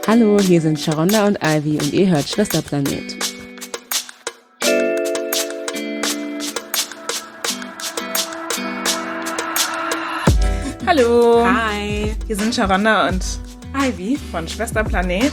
Hallo, hier sind Sharonda und Ivy und ihr hört Schwesterplanet. Hallo. Hi. Hier sind Sharonda und Ivy von Schwesterplanet.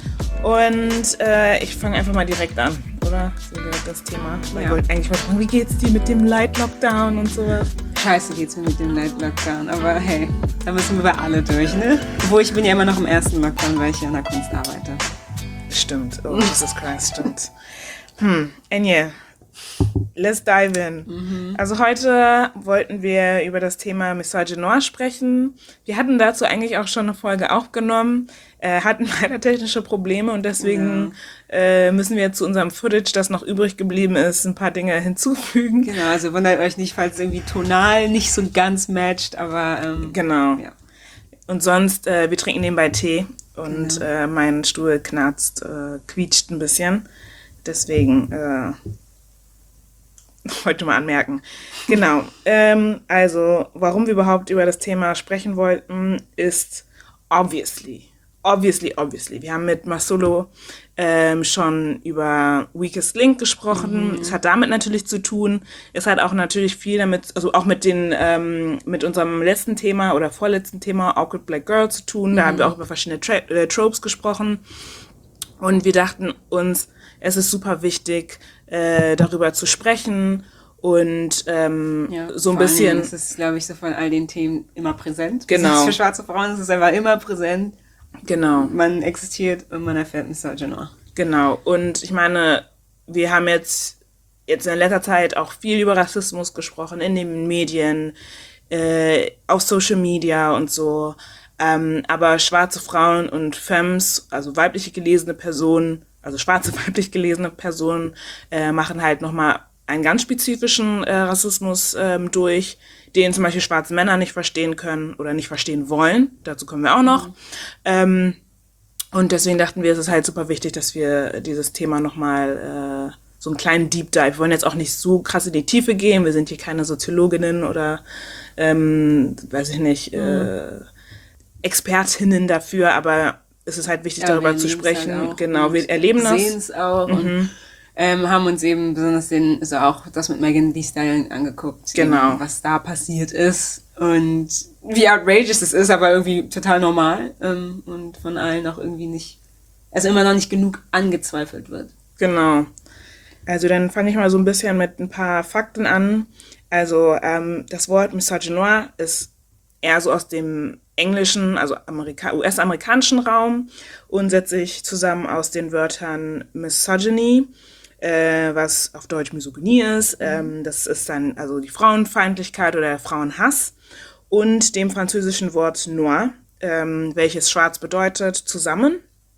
Und ich fange einfach mal direkt an, oder? So das Thema. Weil ich wollte eigentlich mal fragen, wie geht's dir mit dem Light Lockdown und sowas? Scheiße geht's mir mit dem Light Lockdown, aber hey, da müssen wir alle durch, ne? Obwohl ich bin ja immer noch im ersten Lockdown, weil ich ja in der Kunst arbeite. Stimmt, oh Jesus Christ, stimmt. Enje, let's dive in. Also heute wollten wir über das Thema Misogynoir sprechen. Wir hatten dazu eigentlich auch schon eine Folge aufgenommen, hatten leider technische Probleme und deswegen müssen wir zu unserem Footage, das noch übrig geblieben ist, ein paar Dinge hinzufügen. Genau, also wundert euch nicht, falls es irgendwie tonal nicht so ganz matcht, aber Genau. ja. Und sonst, wir trinken nebenbei Tee und mein Stuhl knarzt, quietscht ein bisschen. Deswegen wollte mal anmerken. Genau. Also, warum wir überhaupt über das Thema sprechen wollten, ist obviously. Wir haben mit Masolo schon über Weakest Link gesprochen. Es hat damit natürlich zu tun. Es hat auch natürlich viel damit, also auch mit mit unserem letzten Thema oder vorletzten Thema Awkward Black Girl zu tun. Da haben wir auch über verschiedene Tropes gesprochen. Und wir dachten uns, es ist super wichtig, darüber zu sprechen und so ein bisschen. Das ist, glaube ich, so von all den Themen immer präsent. Genau. Das ist für schwarze Frauen ist es einfach immer präsent. Genau. Man existiert und man erfährt Misogynoir. Genau. Und ich meine, wir haben jetzt in letzter Zeit auch viel über Rassismus gesprochen in den Medien, auf Social Media und so. Aber schwarze Frauen und Femmes, also weibliche gelesene Personen, also schwarze weiblich gelesene Personen, machen halt nochmal einen ganz spezifischen Rassismus durch, den zum Beispiel schwarze Männer nicht verstehen können oder nicht verstehen wollen. Dazu kommen wir auch noch. Und deswegen dachten wir, es ist halt super wichtig, dass wir dieses Thema nochmal so einen kleinen Deep Dive. Wir wollen jetzt auch nicht so krass in die Tiefe gehen. Wir sind hier keine Soziologinnen oder, weiß ich nicht, Expertinnen dafür, aber es ist halt wichtig, darüber zu sprechen. Halt genau, wir erleben das. Wir sehen es auch und haben uns eben besonders also auch das mit Megan Thee Stallion angeguckt. Genau. Eben, was da passiert ist und wie outrageous es ist, aber irgendwie total normal und von allen auch irgendwie nicht, also immer noch nicht genug angezweifelt wird. Genau. Also dann fange ich mal so ein bisschen mit ein paar Fakten an. Also das Wort Misogynoir ist eher so aus dem englischen, also US-amerikanischen Raum und setzt sich zusammen aus den Wörtern Misogyny, was auf Deutsch Misogynie ist. Das ist dann also die Frauenfeindlichkeit oder der Frauenhass und dem französischen Wort noir, welches schwarz bedeutet, zusammen.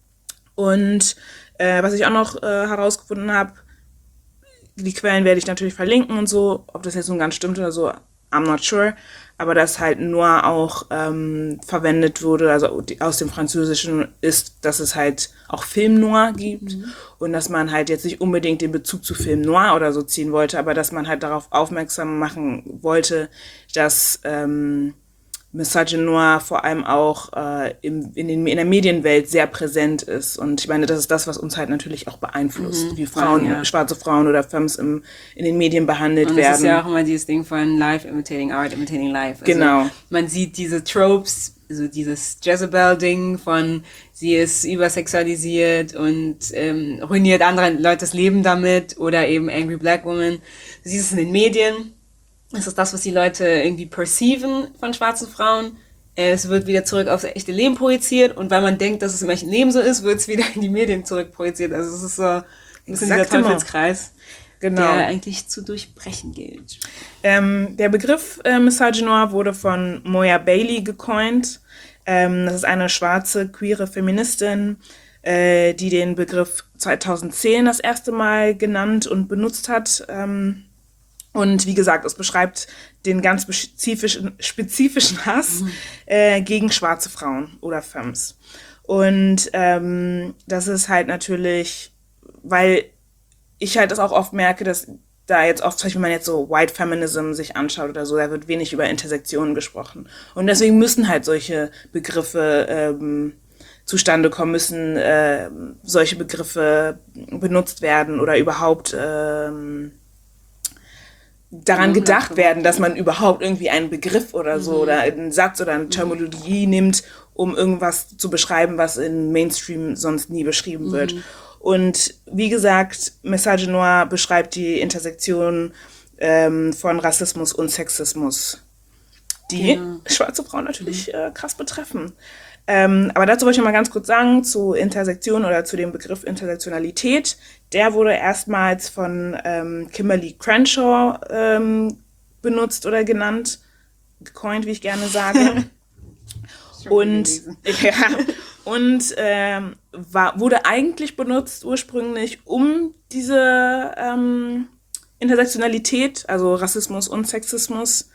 Und was ich auch noch herausgefunden habe, die Quellen werde ich natürlich verlinken und so, ob das jetzt so ganz stimmt oder so, I'm not sure, aber dass halt Noir auch verwendet wurde, also aus dem Französischen ist, dass es halt auch Film Noir gibt und dass man halt jetzt nicht unbedingt den Bezug zu Film Noir oder so ziehen wollte, aber dass man halt darauf aufmerksam machen wollte, dass Misogynoir vor allem auch in der Medienwelt sehr präsent ist. Und ich meine, das ist das, was uns halt natürlich auch beeinflusst, wie Frauen, schwarze Frauen oder Femmes in den Medien behandelt werden. Das ist ja auch immer dieses Ding von Life imitating Art, imitating Life. Also genau. Man sieht diese Tropes, also dieses Jezebel-Ding von sie ist übersexualisiert und ruiniert anderen Leutes Leben damit oder eben Angry Black Woman. Du siehst es in den Medien. Das ist das, was die Leute irgendwie perceiven von schwarzen Frauen. Es wird wieder zurück aufs echte Leben projiziert und weil man denkt, dass es im echten Leben so ist, wird es wieder in die Medien zurück projiziert. Also es ist so ein bisschen dieser Teufelskreis, der eigentlich zu durchbrechen gilt. Der Begriff Misogynoir wurde von Moya Bailey gecoint. Das ist eine schwarze, queere Feministin, die den Begriff 2010 das erste Mal genannt und benutzt hat. Und wie gesagt, es beschreibt den ganz spezifischen Hass gegen schwarze Frauen oder Femmes. Und das ist halt natürlich, weil ich halt das auch oft merke, dass da jetzt oft, zum Beispiel, wenn man jetzt so White Feminism sich anschaut oder so, da wird wenig über Intersektionen gesprochen. Und deswegen müssen halt solche Begriffe zustande kommen, müssen solche Begriffe benutzt werden oder überhaupt daran gedacht werden, dass man überhaupt irgendwie einen Begriff oder so oder einen Satz oder eine Terminologie nimmt, um irgendwas zu beschreiben, was in Mainstream sonst nie beschrieben wird. Und wie gesagt, Message Noire beschreibt die Intersektion von Rassismus und Sexismus, die schwarze Frauen natürlich krass betreffen. Aber dazu wollte ich mal ganz kurz sagen, zu Intersektion oder zu dem Begriff Intersektionalität. Der wurde erstmals von Kimberly Crenshaw benutzt oder genannt, gecoint, wie ich gerne sage. Und wurde eigentlich benutzt ursprünglich, um diese Intersektionalität, also Rassismus und Sexismus,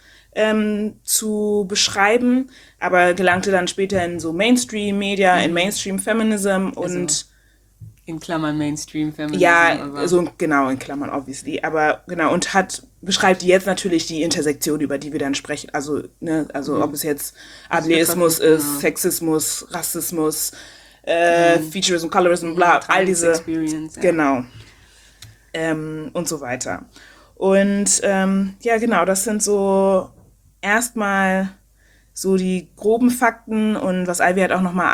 zu beschreiben, aber gelangte dann später in so Mainstream-Media, in Mainstream-Feminism und in Klammern Mainstream-Feminism. ja, also genau, in Klammern obviously, aber genau, und beschreibt jetzt natürlich die Intersektion, über die wir dann sprechen, also ob es jetzt Ableismus ist, Sexismus, Rassismus, Featurism, Colorism, bla, all diese, genau, und so weiter. Und ja, genau, das sind so erstmal so die groben Fakten und was Ivy halt auch nochmal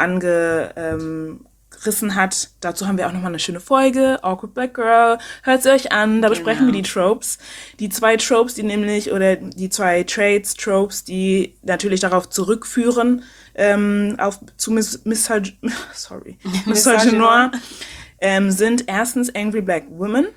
angerissen hat. Dazu haben wir auch nochmal eine schöne Folge, Awkward Black Girl. Hört sie euch an, da besprechen wir die Tropes. Die zwei Tropes, die zwei Traits-Tropes, die natürlich darauf zurückführen, zu Message Noire, sind erstens Angry Black Women,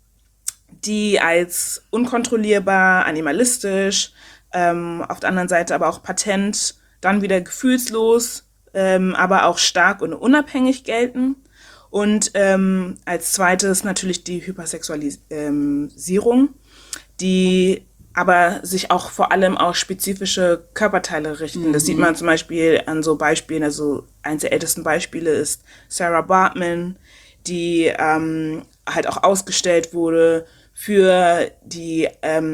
die als unkontrollierbar, animalistisch, auf der anderen Seite aber auch patent, dann wieder gefühlslos, aber auch stark und unabhängig gelten. Und als zweites natürlich die Hypersexualisierung, die aber sich auch vor allem auf spezifische Körperteile richten. Das sieht man zum Beispiel an so Beispielen, also eins der ältesten Beispiele ist Sarah Baartman, die halt auch ausgestellt wurde für die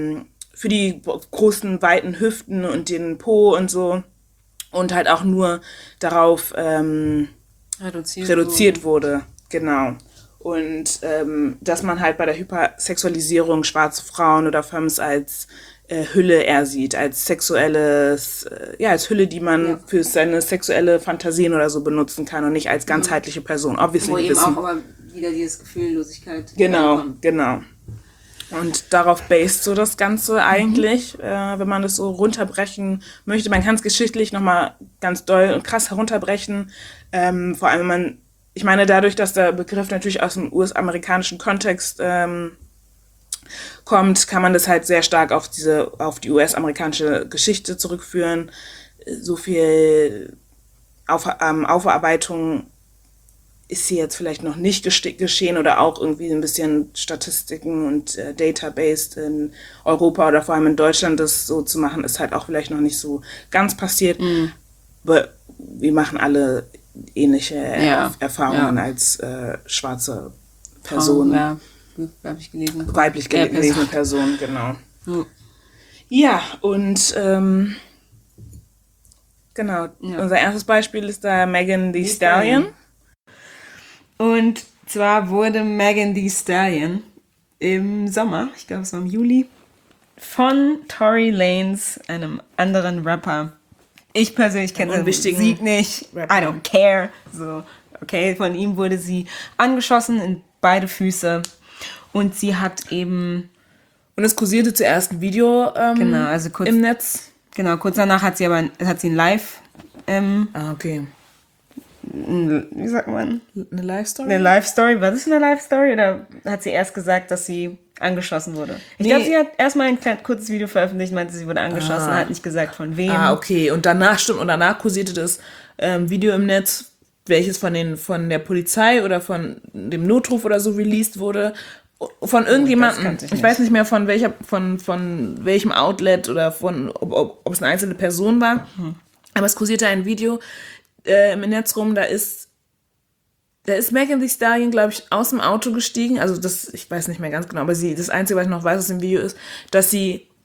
großen, weiten Hüften und den Po und so und halt auch nur darauf reduziert wurde. Genau. Und dass man halt bei der Hypersexualisierung schwarze Frauen oder Femmes als Hülle eher sieht, als sexuelles, als Hülle, die man für seine sexuelle Fantasien oder so benutzen kann und nicht als ganzheitliche Person. Obviously wo eben auch aber wieder dieses Gefühllosigkeit genau. Und darauf based so das Ganze eigentlich, wenn man das so runterbrechen möchte. Man kann es geschichtlich nochmal ganz doll und krass herunterbrechen. Vor allem, ich meine, dadurch, dass der Begriff natürlich aus dem US-amerikanischen Kontext kommt, kann man das halt sehr stark auf die US-amerikanische Geschichte zurückführen. So viel Aufarbeitung ist hier jetzt vielleicht noch nicht geschehen oder auch irgendwie ein bisschen Statistiken und Database in Europa oder vor allem in Deutschland das so zu machen, ist halt auch vielleicht noch nicht so ganz passiert. Aber wir machen alle ähnliche Erfahrungen als schwarze Person. Weiblich gelesene. Weiblich gelesene Person, genau. Ja, und genau, unser erstes Beispiel ist da Megan Thee Stallion. Und zwar wurde Megan Thee Stallion im Sommer, ich glaube es war im Juli, von Tory Lanez, einem anderen Rapper. Ich persönlich kenne seine Musik nicht. Rapper. I don't care. So, okay, von ihm wurde sie angeschossen in beide Füße. Und sie hat eben... Und es kursierte zuerst ein Video im Netz. Genau, kurz danach hat sie ein Live... okay. Wie sagt man? Eine Live-Story? Eine Live-Story. War das eine Live-Story oder hat sie erst gesagt, dass sie angeschossen wurde? Ich glaube, sie hat erstmal ein kurzes Video veröffentlicht, meinte, sie wurde angeschossen, hat nicht gesagt, von wem. Okay. Und danach kursierte das Video im Netz, welches von der Polizei oder von dem Notruf oder so released wurde. Von irgendjemandem, ich weiß nicht mehr von welchem Outlet oder ob es eine einzelne Person war, aber es kursierte ein Video im Netz rum, da ist Megan Thee Stallion, glaube ich, aus dem Auto gestiegen, also ich weiß nicht mehr ganz genau, aber das Einzige, was ich noch weiß aus dem Video ist, dass sie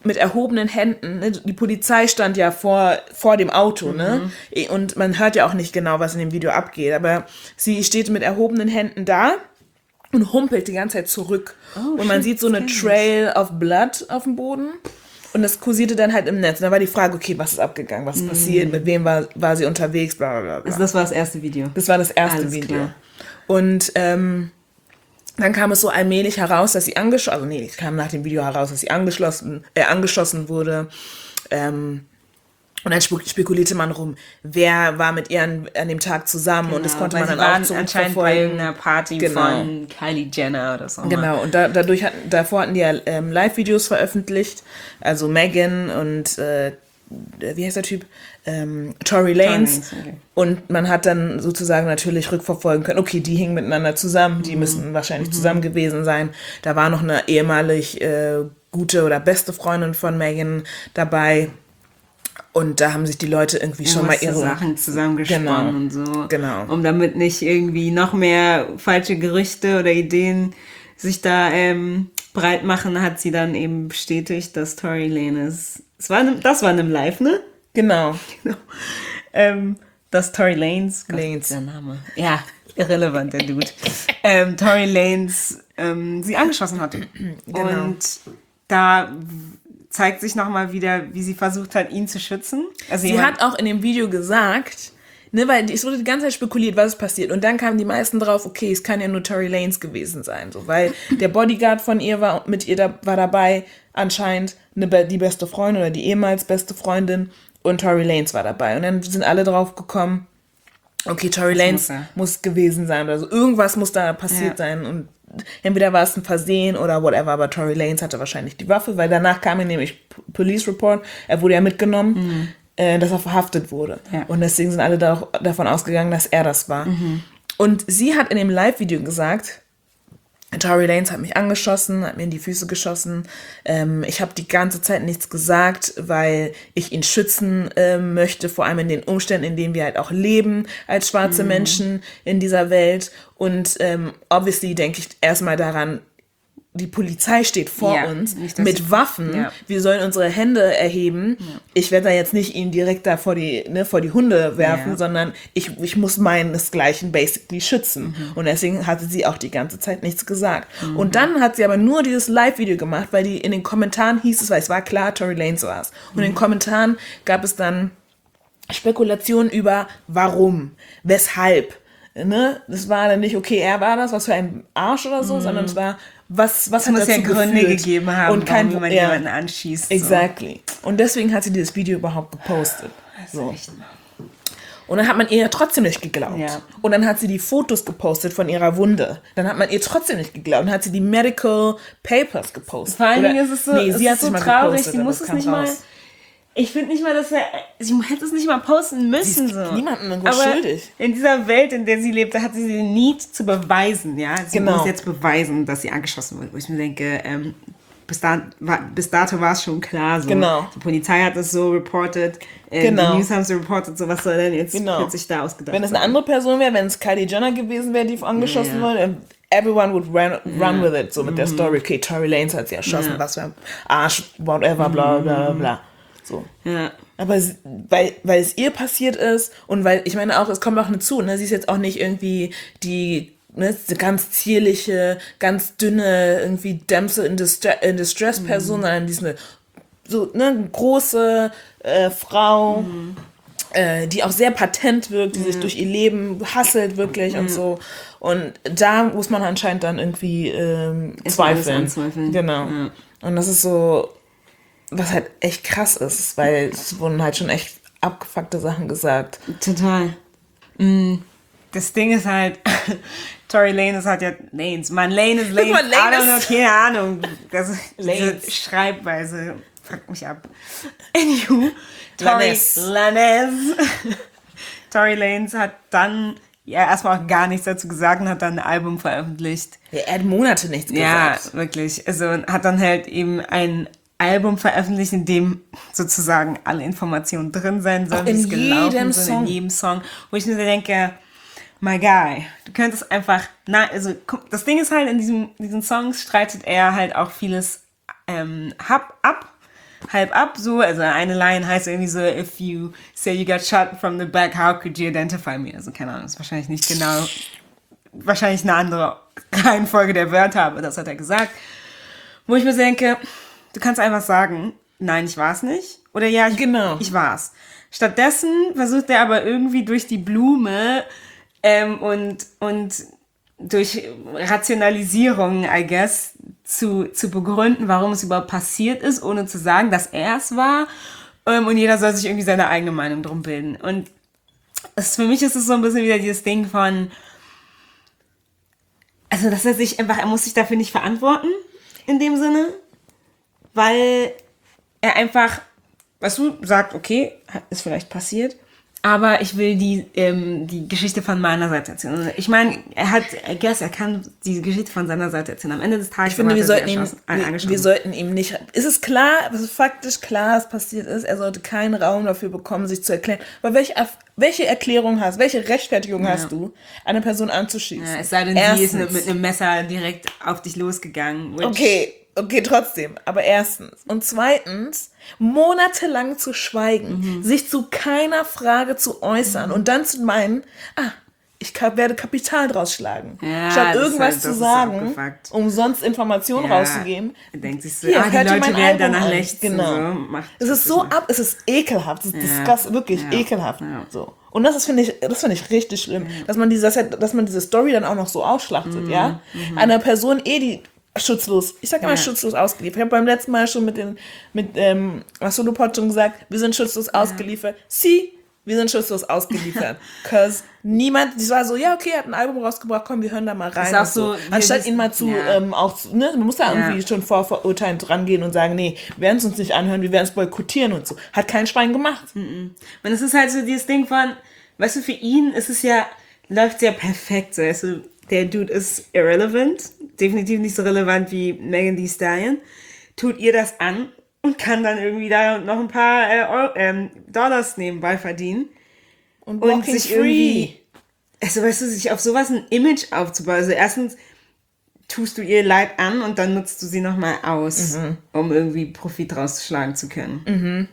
mit erhobenen Händen, ne? Die Polizei stand ja vor dem Auto, ne? Und man hört ja auch nicht genau, was in dem Video abgeht, aber sie steht mit erhobenen Händen da und humpelt die ganze Zeit zurück. Und man sieht so eine Trail of Blood auf dem Boden. Und das kursierte dann halt im Netz. Und da war die Frage, okay, was ist abgegangen, was ist passiert, mit wem war sie unterwegs, bla bla bla. Also das war das erste Video? Das war das erste Alles Video. klar. Und dann kam es so allmählich heraus, dass sie es kam nach dem Video heraus, dass sie angeschossen wurde. Und dann spekulierte man rum, wer war mit ihr an dem Tag zusammen, und das konnte man dann auch zurückverfolgen. Anscheinend bei einer Party von Kylie Jenner oder so. Genau, und davor hatten die ja Live-Videos veröffentlicht, also Megan und wie heißt der Typ? Tory Lanez. Okay. Und man hat dann sozusagen natürlich rückverfolgen können, okay, die hingen miteinander zusammen, die müssen wahrscheinlich zusammen gewesen sein. Da war noch eine ehemalig gute oder beste Freundin von Megan dabei. Und da haben sich die Leute irgendwie schon mal ihre Sachen zusammengesponnen und so. Genau. Um damit nicht irgendwie noch mehr falsche Gerüchte oder Ideen sich da breit machen, hat sie dann eben bestätigt, dass Tory Lanez, das war in einem Live, ne? Genau. Dass Tory Lanez, der Name, ja, irrelevant, der Dude, Tory Lanez sie angeschossen hatte. Genau. Und da zeigt sich nochmal wieder, wie sie versucht hat, ihn zu schützen. Also sie hat auch in dem Video gesagt, ne, weil es wurde die ganze Zeit spekuliert, was ist passiert. Und dann kamen die meisten drauf, okay, es kann ja nur Tory Lanez gewesen sein. So, weil der Bodyguard von ihr war dabei, anscheinend die beste Freundin oder die ehemals beste Freundin, und Tory Lanez war dabei. Und dann sind alle drauf gekommen, okay, Tory Lanez muss gewesen sein oder so. Irgendwas muss da passiert sein. Und entweder war es ein Versehen oder whatever, aber Tory Lanez hatte wahrscheinlich die Waffe, weil danach kam nämlich Police Report, er wurde ja mitgenommen, dass er verhaftet wurde. Ja. Und deswegen sind alle davon ausgegangen, dass er das war. Und sie hat in dem Live-Video gesagt, Tory Lanez hat mich angeschossen, hat mir in die Füße geschossen. Ich habe die ganze Zeit nichts gesagt, weil ich ihn schützen möchte, vor allem in den Umständen, in denen wir halt auch leben als schwarze Menschen in dieser Welt. Und obviously denke ich erstmal daran, die Polizei steht vor uns mit Waffen. Ja. Wir sollen unsere Hände erheben. Ja. Ich werde da jetzt nicht ihn direkt da vor die Hunde werfen, sondern ich muss meinesgleichen basically schützen. Und deswegen hatte sie auch die ganze Zeit nichts gesagt. Und dann hat sie aber nur dieses Live-Video gemacht, weil in den Kommentaren hieß es, weil es war klar, Tory Lanez war es. Und in den Kommentaren gab es dann Spekulationen über warum, weshalb. Ne? Das war dann nicht, okay, er war das, was für ein Arsch oder so, sondern es war, was hat dazu geführt? Gründe gegeben haben, und warum man jemanden anschießt. Exactly. So. Und deswegen hat sie dieses Video überhaupt gepostet. So. Und dann hat man ihr trotzdem nicht geglaubt. Ja. Und dann hat sie die Fotos gepostet von ihrer Wunde. Dann hat man ihr trotzdem nicht geglaubt. Dann hat sie die Medical Papers gepostet. Vor allen Dingen ist es so, sie hat so traurig, sie muss es nicht mal... Ich finde nicht mal, sie hätte es nicht mal posten müssen. Sie ist so. Niemandem irgendwo schuldig. In dieser Welt, in der sie lebt, da hat sie den Need zu beweisen. Ja? Sie muss jetzt beweisen, dass sie angeschossen wird. Wo ich mir denke, bis dato war es schon klar. So. Genau. Die Polizei hat es so reported, die News haben es reported, so was soll denn jetzt plötzlich da ausgedacht Wenn es eine andere Person wäre, wenn es Kylie Jenner gewesen wäre, die angeschossen wurde, everyone would run with it, so mit der Story, okay, Tory Lanez hat sie erschossen, was für ein Arsch, whatever, bla bla bla. So. Ja. Aber weil es ihr passiert ist und weil, ich meine auch, es kommt auch hinzu, ne, sie ist jetzt auch nicht irgendwie die ganz zierliche, ganz dünne, irgendwie Damsel in Distress Person, sondern die ist eine große Frau, die auch sehr patent wirkt, die sich durch ihr Leben hasselt wirklich und so. Und da muss man anscheinend dann irgendwie zweifeln. Genau. Ja. Und das ist so... Was halt echt krass ist, weil es wurden halt schon echt abgefuckte Sachen gesagt. Total. Das Ding ist halt, Tory Lanez hat ja Lanez. Lane ist Lane. I don't know, keine Ahnung. Diese Schreibweise fuckt mich ab. Anywho, Tory Lanez hat dann erstmal auch gar nichts dazu gesagt und hat dann ein Album veröffentlicht. Ja, er hat Monate nichts gesagt. Ja, wirklich. Also hat dann halt eben ein Album veröffentlicht, in dem sozusagen alle Informationen drin sein sollen, wie es gelaufen sind, in jedem Song, wo ich mir denke, my guy, du könntest einfach, das Ding ist halt, in diesen Songs streitet er halt auch vieles ab, halb ab, so. Also eine Line heißt irgendwie so, if you say you got shot from the back, how could you identify me? Also keine Ahnung, ist wahrscheinlich nicht genau, wahrscheinlich eine andere Reihenfolge der Wörter, aber das hat er gesagt. Wo ich mir denke, du kannst einfach sagen, nein, ich war's nicht. Oder ja, ich war's. Stattdessen versucht er aber irgendwie durch die Blume und durch Rationalisierung, I guess, zu begründen, warum es überhaupt passiert ist, ohne zu sagen, dass er es war. Und jeder soll sich irgendwie seine eigene Meinung drum bilden. Und für mich ist es so ein bisschen wieder dieses Ding von, also dass er muss sich dafür nicht verantworten, in dem Sinne, weil er einfach, weißt du, sagt, okay, ist vielleicht passiert, aber ich will die Geschichte von meiner Seite erzählen. Ich meine, er kann die Geschichte von seiner Seite erzählen. Am Ende des Tages, ich finde, wir sollten ihm nicht, ist es klar, es ist faktisch klar, was passiert ist, er sollte keinen Raum dafür bekommen, sich zu erklären. Aber welche Erklärung welche Rechtfertigung hast du, eine Person anzuschießen? Ja, es sei denn, sie ist mit einem Messer direkt auf dich losgegangen. Okay, trotzdem. Aber erstens. Und zweitens, monatelang zu schweigen, sich zu keiner Frage zu äußern und dann zu meinen, ich werde Kapital draus schlagen. Ja, statt irgendwas zu sagen, um sonst Informationen rauszugeben. Denkt sich so, die Leute werden danach lechzen. Genau. Es ist es ist ekelhaft. Es ist wirklich ekelhaft. Ja. So. Und das finde ich richtig schlimm, dass man diese Story dann auch noch so ausschlachtet, ja? Einer Person die schutzlos, ich sag immer schutzlos ausgeliefert. Ich habe beim letzten Mal schon mit Masolo Pot schon gesagt, wir sind schutzlos ausgeliefert. Wir sind schutzlos ausgeliefert. Cause niemand, das war so, ja okay, er hat ein Album rausgebracht, komm, wir hören da mal rein. Ist auch so, anstatt ihn mal zu, man muss da irgendwie schon vorverurteilend rangehen und sagen, nee, wir werden es uns nicht anhören, wir werden es boykottieren und so. Hat kein Schwein gemacht. Und es ist halt so dieses Ding von, weißt du, für ihn ist es läuft ja perfekt, so, weißt du, der Dude ist irrelevant, definitiv nicht so relevant wie Megan Thee Stallion, tut ihr das an und kann dann irgendwie da noch ein paar Dollars nebenbei verdienen. Und sich irgendwie, also weißt du, sich auf sowas ein Image aufzubauen. Also erstens tust du ihr Leid an und dann nutzt du sie nochmal aus, um irgendwie Profit rausschlagen zu können.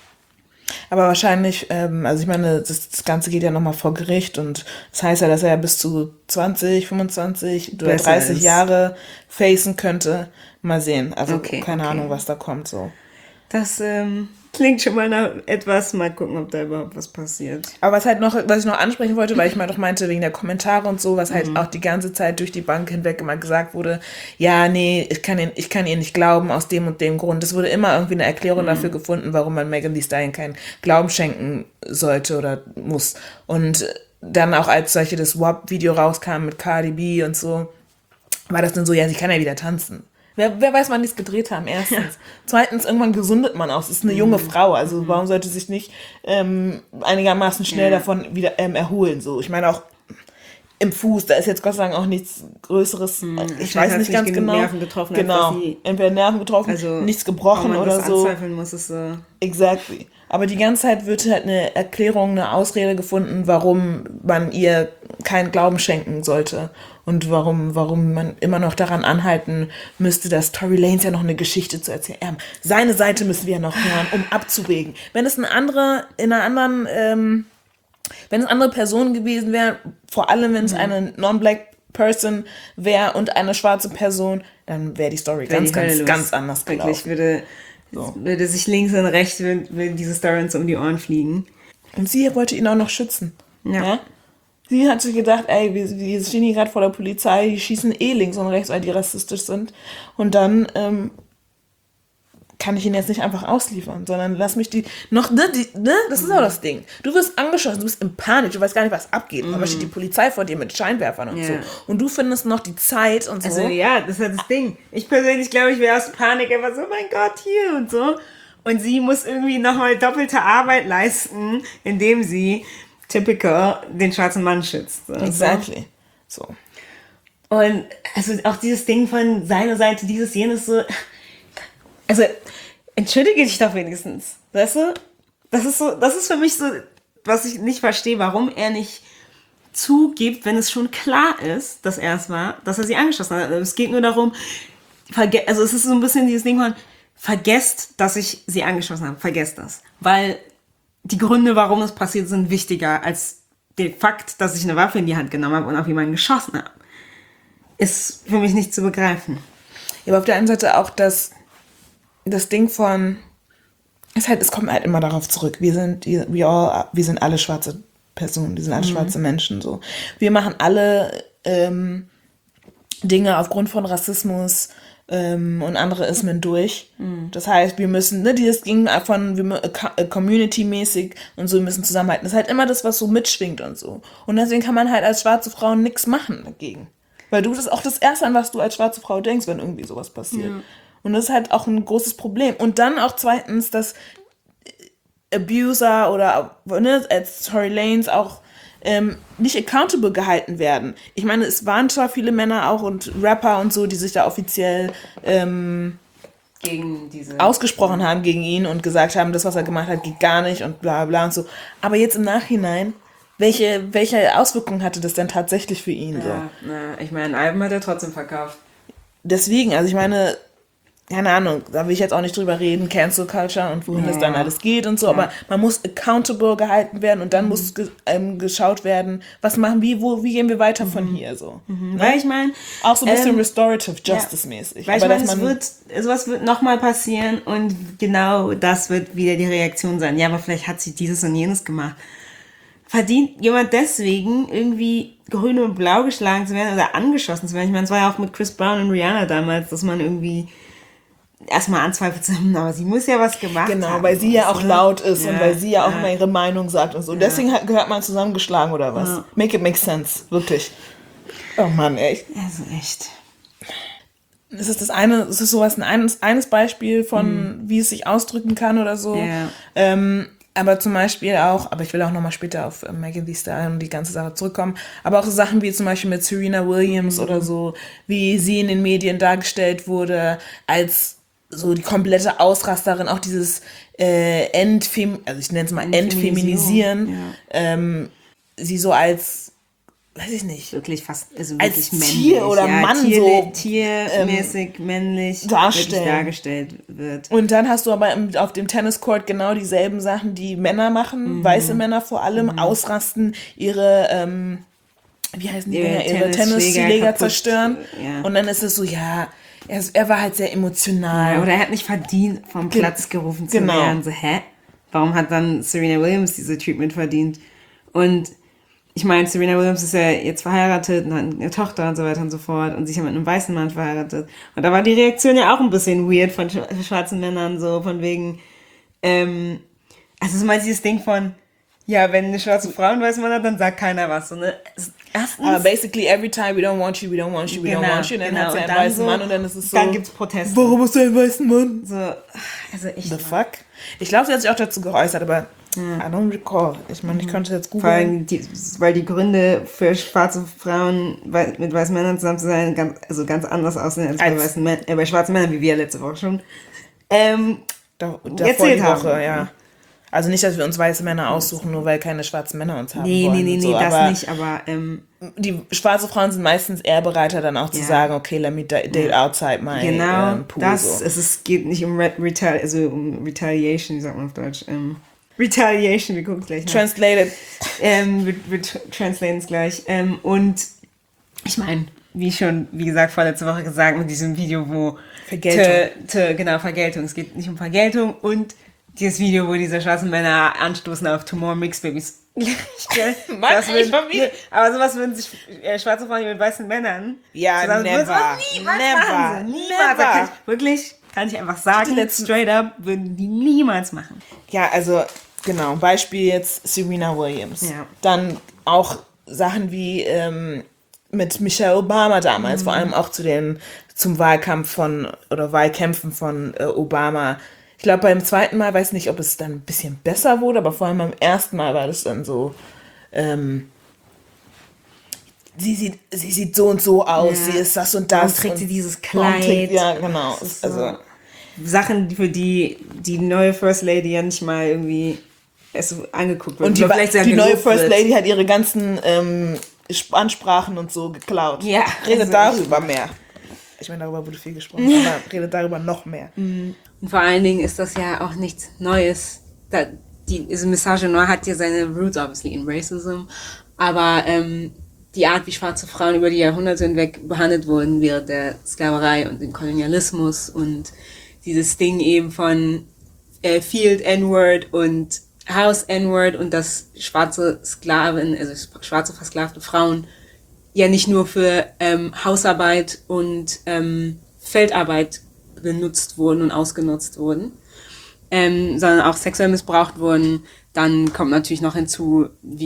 Aber wahrscheinlich, also ich meine, das Ganze geht ja nochmal vor Gericht und das heißt ja, dass er ja bis zu 20, 25 oder 30 Jahre facen könnte. Mal sehen. Also keine Ahnung, was da kommt so. Das klingt schon mal nach etwas. Mal gucken, ob da überhaupt was passiert. Aber was ich noch ansprechen wollte, weil ich mal doch meinte, wegen der Kommentare und so, was halt auch die ganze Zeit durch die Bank hinweg immer gesagt wurde, ja, nee, ich kann ihr nicht glauben aus dem und dem Grund. Es wurde immer irgendwie eine Erklärung dafür gefunden, warum man Megan Thee Stallion keinen Glauben schenken sollte oder muss. Und dann auch als solche das WAP-Video rauskam mit Cardi B und so, war das dann so, ja, sie kann ja wieder tanzen. Wer weiß, wann die es gedreht haben, erstens. Ja. Zweitens, irgendwann gesundet man auch. Es ist eine junge Frau, also warum sollte sich nicht einigermaßen schnell davon wieder erholen? So, ich meine auch im Fuß, da ist jetzt Gott sei Dank auch nichts Größeres. Ich weiß nicht ganz genau. Nerven getroffen, Entweder Nerven getroffen, nichts gebrochen oder das so. Anzweifeln muss es so. Exactly. Aber die ganze Zeit wird halt eine Erklärung, eine Ausrede gefunden, warum man ihr keinen Glauben schenken sollte. Und warum man immer noch daran anhalten müsste, dass Tory Lanez ja noch eine Geschichte zu erzählen. Seine Seite müssen wir ja noch hören, um abzuwägen. Wenn es wenn es andere Personen gewesen wären, vor allem wenn es eine non-black Person wäre und eine schwarze Person, dann wäre die Story ganz anders gelaufen. Wirklich, würde sich links und rechts würde diese Story uns um die Ohren fliegen. Und sie wollte ihn auch noch schützen. Ja? Sie hat sich gedacht, ey, wir stehen hier gerade vor der Polizei, die schießen links und rechts, weil die rassistisch sind. Und dann kann ich ihn jetzt nicht einfach ausliefern, sondern lass mich das ist auch das Ding. Du wirst angeschossen, du bist in Panik, du weißt gar nicht, was abgeht. Aber steht die Polizei vor dir mit Scheinwerfern und so. Und du findest noch die Zeit und so. Also ja, das ist das Ding. Ich persönlich glaube, ich wäre aus Panik einfach so, mein Gott, hier und so. Und sie muss irgendwie nochmal doppelte Arbeit leisten, indem sie typical den schwarzen Mann schützt. Exactly. So. Und also auch dieses Ding von seiner Seite, dieses, jenes so, also entschuldige dich doch wenigstens, weißt du? Das ist für mich so, was ich nicht verstehe, warum er nicht zugibt, wenn es schon klar ist, dass er es war, dass er sie angeschossen hat. Es geht nur darum, also es ist so ein bisschen dieses Ding von, vergesst, dass ich sie angeschossen habe. Vergesst das. Weil die Gründe, warum es passiert, sind wichtiger als der Fakt, dass ich eine Waffe in die Hand genommen habe und auf jemanden geschossen habe. Ist für mich nicht zu begreifen. Ja, aber auf der einen Seite auch das Ding von, es kommt halt immer darauf zurück. Wir sind alle schwarze Personen, wir sind alle schwarze Menschen, so. Wir machen alle Dinge aufgrund von Rassismus und andere Ismen durch. Das heißt, wir müssen, dieses ging von community-mäßig und so, wir müssen zusammenhalten. Das ist halt immer das, was so mitschwingt und so. Und deswegen kann man halt als schwarze Frau nichts machen dagegen. Weil das ist auch das Erste, an was du als schwarze Frau denkst, wenn irgendwie sowas passiert. Ja. Und das ist halt auch ein großes Problem. Und dann auch zweitens, dass Abuser oder als Tory Lanez auch nicht accountable gehalten werden. Ich meine, es waren zwar viele Männer auch und Rapper und so, die sich da offiziell gegen diese ausgesprochen haben gegen ihn und gesagt haben, das, was er gemacht hat, geht gar nicht und bla bla und so. Aber jetzt im Nachhinein, welche Auswirkungen hatte das denn tatsächlich für ihn? Ja, so? Ich meine, ein Album hat er trotzdem verkauft. Deswegen, also ich meine, keine Ahnung, da will ich jetzt auch nicht drüber reden, Cancel Culture und wohin das dann alles geht und so, aber man muss accountable gehalten werden und dann muss geschaut werden, was machen wir, wie gehen wir weiter von hier, so. Ne? Weil ich meine... Auch so ein bisschen restorative justice mäßig. Weil aber ich meine, sowas wird nochmal passieren und genau das wird wieder die Reaktion sein. Ja, aber vielleicht hat sie dieses und jenes gemacht. Verdient jemand deswegen irgendwie grün und blau geschlagen zu werden oder angeschossen zu werden? Ich meine, es war ja auch mit Chris Brown und Rihanna damals, dass man irgendwie erstmal anzweifelt, aber sie muss ja was gemacht haben. Genau, weil sie ja auch laut ist und weil sie ja auch immer ihre Meinung sagt und so. Und deswegen gehört man zusammengeschlagen oder was. Ja. Make it make sense, wirklich. Oh Mann, echt. Also echt. Es ist sowas eines Beispiel von, wie es sich ausdrücken kann oder so. Ja. Aber zum Beispiel auch, aber ich will auch nochmal später auf Megan Thee Stallion und die ganze Sache zurückkommen, aber auch so Sachen wie zum Beispiel mit Serena Williams oder so, wie sie in den Medien dargestellt wurde, als so die komplette Ausrasterin, auch dieses also ich nenne es mal Entfeminisieren, sie so als, weiß ich nicht, wirklich fast, also als wirklich männlich, Tier oder Mann so tiermäßig männlich dargestellt wird. Und dann hast du aber auf dem Tenniscourt genau dieselben Sachen, die Männer machen, weiße Männer vor allem, ausrasten, ihre wie heißen die Dinger, ihre Tennisschläger zerstören. Ja. Und dann ist es so, ja, er war halt sehr emotional. Ja, oder er hat nicht verdient, vom Platz gerufen zu werden. So, hä? Warum hat dann Serena Williams diese Treatment verdient? Und ich meine, Serena Williams ist ja jetzt verheiratet und hat eine Tochter und so weiter und so fort und sich ja mit einem weißen Mann verheiratet. Und da war die Reaktion ja auch ein bisschen weird von schwarzen Männern, so von wegen, also so mal dieses Ding von, ja, wenn eine schwarze Frau einen weißen Mann hat, dann sagt keiner was. So, ne? Erstens, basically every time we don't want you, we don't want you, we don't want you. Und dann hat sie einen weißen so, Mann und dann ist es so. Dann gibt's Proteste. Warum hast du einen weißen Mann? So, also ich. The fuck? Ich glaube, sie hat sich auch dazu geäußert, aber I don't recall. Ich meine, ich könnte jetzt googeln. Vor allem weil die Gründe für schwarze Frauen mit weißen Männern zusammen zu sein ganz anders aussehen als bei schwarzen Männern, wie wir letzte Woche schon erzählt die Woche, ja. Also nicht, dass wir uns weiße Männer aussuchen, nur weil keine schwarzen Männer uns haben wollen. Nee, so, das nicht, aber die schwarze Frauen sind meistens eher bereiter, dann auch zu sagen, okay, let me date outside my pool. Das, so. Es geht nicht um Retaliation, wie sagt man auf Deutsch? Retaliation, wir gucken gleich nach. Translated. Wir translaten es gleich. Und ich meine, wie gesagt, vorletzte Woche gesagt, mit diesem Video, wo Vergeltung. Es geht nicht um Vergeltung und dieses Video, wo diese schwarzen Männer anstoßen auf Tomorrow Mixed Babies. Aber sowas würden sich schwarze Frauen mit weißen Männern. Ja, never. Niemals. Wirklich, kann ich einfach sagen, straight up, würden die niemals machen. Ja, also, genau, Beispiel jetzt Serena Williams. Ja. Dann auch Sachen wie mit Michelle Obama damals, vor allem auch zum Wahlkämpfen von Obama. Ich glaube, beim zweiten Mal, weiß nicht, ob es dann ein bisschen besser wurde, aber vor allem beim ersten Mal war das dann so, sie sieht so und so aus, sie ist das und das. Warum trägt sie dieses Kleid? Ja, genau. Also Sachen, für die neue First Lady ja nicht mal irgendwie angeguckt wird. Und die neue First Lady hat ihre ganzen Ansprachen und so geklaut. Ja. Redet darüber mehr. Ich meine, darüber wurde viel gesprochen, aber redet darüber noch mehr. Und vor allen Dingen ist das ja auch nichts Neues. Diese Misogynoir hat ja seine Roots obviously in Racism, aber die Art, wie schwarze Frauen über die Jahrhunderte hinweg behandelt wurden während der Sklaverei und dem Kolonialismus und dieses Ding eben von Field N-Word und House N-Word und dass schwarze Sklaven, also schwarze versklavte Frauen ja nicht nur für Hausarbeit und Feldarbeit benutzt wurden und ausgenutzt wurden, sondern auch sexuell missbraucht wurden. Dann kommt natürlich noch hinzu,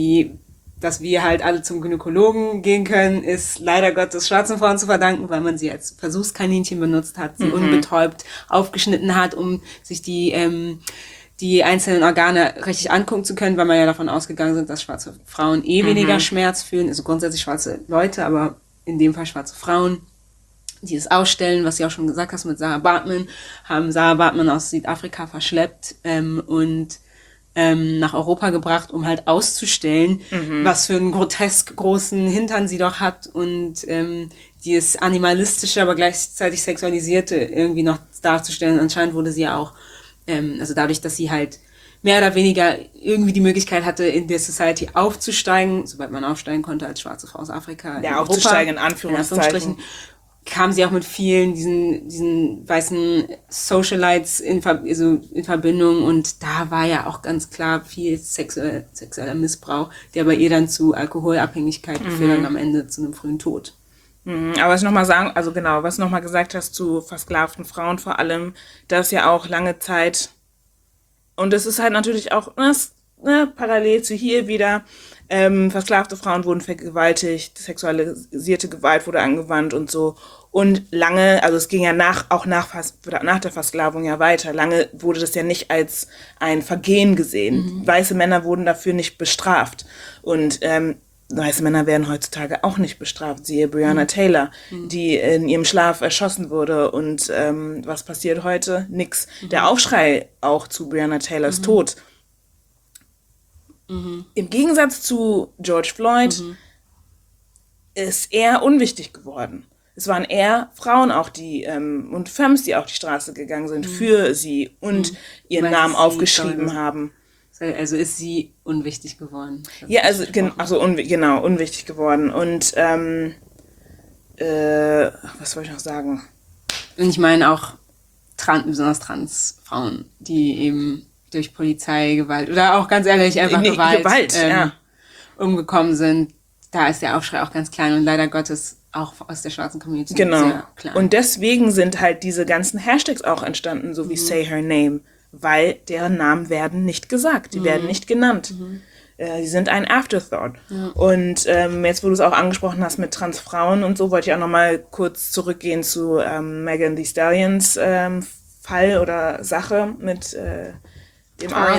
dass wir halt alle zum Gynäkologen gehen können, ist leider Gottes schwarzen Frauen zu verdanken, weil man sie als Versuchskaninchen benutzt hat, sie unbetäubt aufgeschnitten hat, um sich die einzelnen Organe richtig angucken zu können, weil man ja davon ausgegangen sind, dass schwarze Frauen weniger Schmerz fühlen, also grundsätzlich schwarze Leute, aber in dem Fall schwarze Frauen, die es ausstellen, was du auch schon gesagt hast mit Sarah Baartman, haben Sarah Baartman aus Südafrika verschleppt und nach Europa gebracht, um halt auszustellen, was für einen grotesk großen Hintern sie doch hat und dieses animalistische, aber gleichzeitig sexualisierte irgendwie noch darzustellen. Anscheinend wurde sie ja auch, also dadurch, dass sie halt mehr oder weniger irgendwie die Möglichkeit hatte, in der Society aufzusteigen, sobald man aufsteigen konnte als schwarze Frau aus Afrika. Ja, aufzusteigen in Anführungszeichen. Kam sie auch mit vielen diesen weißen Socialites in Verbindung und da war ja auch ganz klar viel sexueller Missbrauch, der bei ihr dann zu Alkoholabhängigkeit geführt und am Ende zu einem frühen Tod. Aber was ich nochmal sagen, also genau, was du nochmal gesagt hast zu versklavten Frauen vor allem, das ja auch lange Zeit, und das ist halt natürlich auch parallel zu hier wieder, versklavte Frauen wurden vergewaltigt, sexualisierte Gewalt wurde angewandt und so. Und lange, also es ging ja nach der Versklavung ja weiter, lange wurde das ja nicht als ein Vergehen gesehen. Weiße Männer wurden dafür nicht bestraft. Und weiße Männer werden heutzutage auch nicht bestraft. Siehe Breonna Taylor, die in ihrem Schlaf erschossen wurde. Und was passiert heute? Nix. Der Aufschrei auch zu Breonna Taylors Tod. Im Gegensatz zu George Floyd ist er unwichtig geworden. Es waren eher Frauen auch, die und Femmes, die auf die Straße gegangen sind für sie und ihren Namen aufgeschrieben haben. Also ist sie unwichtig geworden. Ja, also unwichtig geworden. Und was wollte ich noch sagen? Und ich meine auch besonders Transfrauen, die eben durch Polizeigewalt oder auch ganz ehrlich einfach Gewalt umgekommen sind. Da ist der Aufschrei auch ganz klein und leider Gottes auch aus der schwarzen Community sehr klein. Und deswegen sind halt diese ganzen Hashtags auch entstanden, so wie Say Her Name, weil deren Namen werden nicht gesagt, die werden nicht genannt. Die sind ein Afterthought. Ja. Und jetzt, wo du es auch angesprochen hast mit Transfrauen und so, wollte ich auch nochmal kurz zurückgehen zu Megan Thee Stallions Fall oder Sache mit dem Arsch.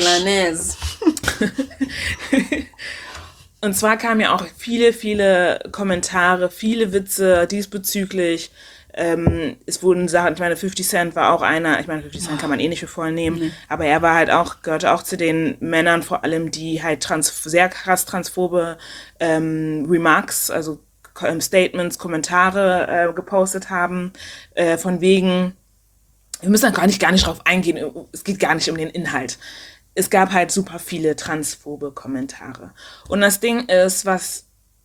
Und zwar kamen ja auch viele Kommentare, viele Witze diesbezüglich. Es wurden Sachen, ich meine, 50 Cent war auch einer, ich meine, 50 Cent kann man eh nicht für voll nehmen, aber er war halt auch, gehörte auch zu den Männern vor allem, die halt sehr krass transphobe Remarks, also Statements, Kommentare gepostet haben, von wegen, wir müssen da gar nicht drauf eingehen, es geht gar nicht um den Inhalt. Es gab halt super viele transphobe Kommentare. Und das Ding ist, was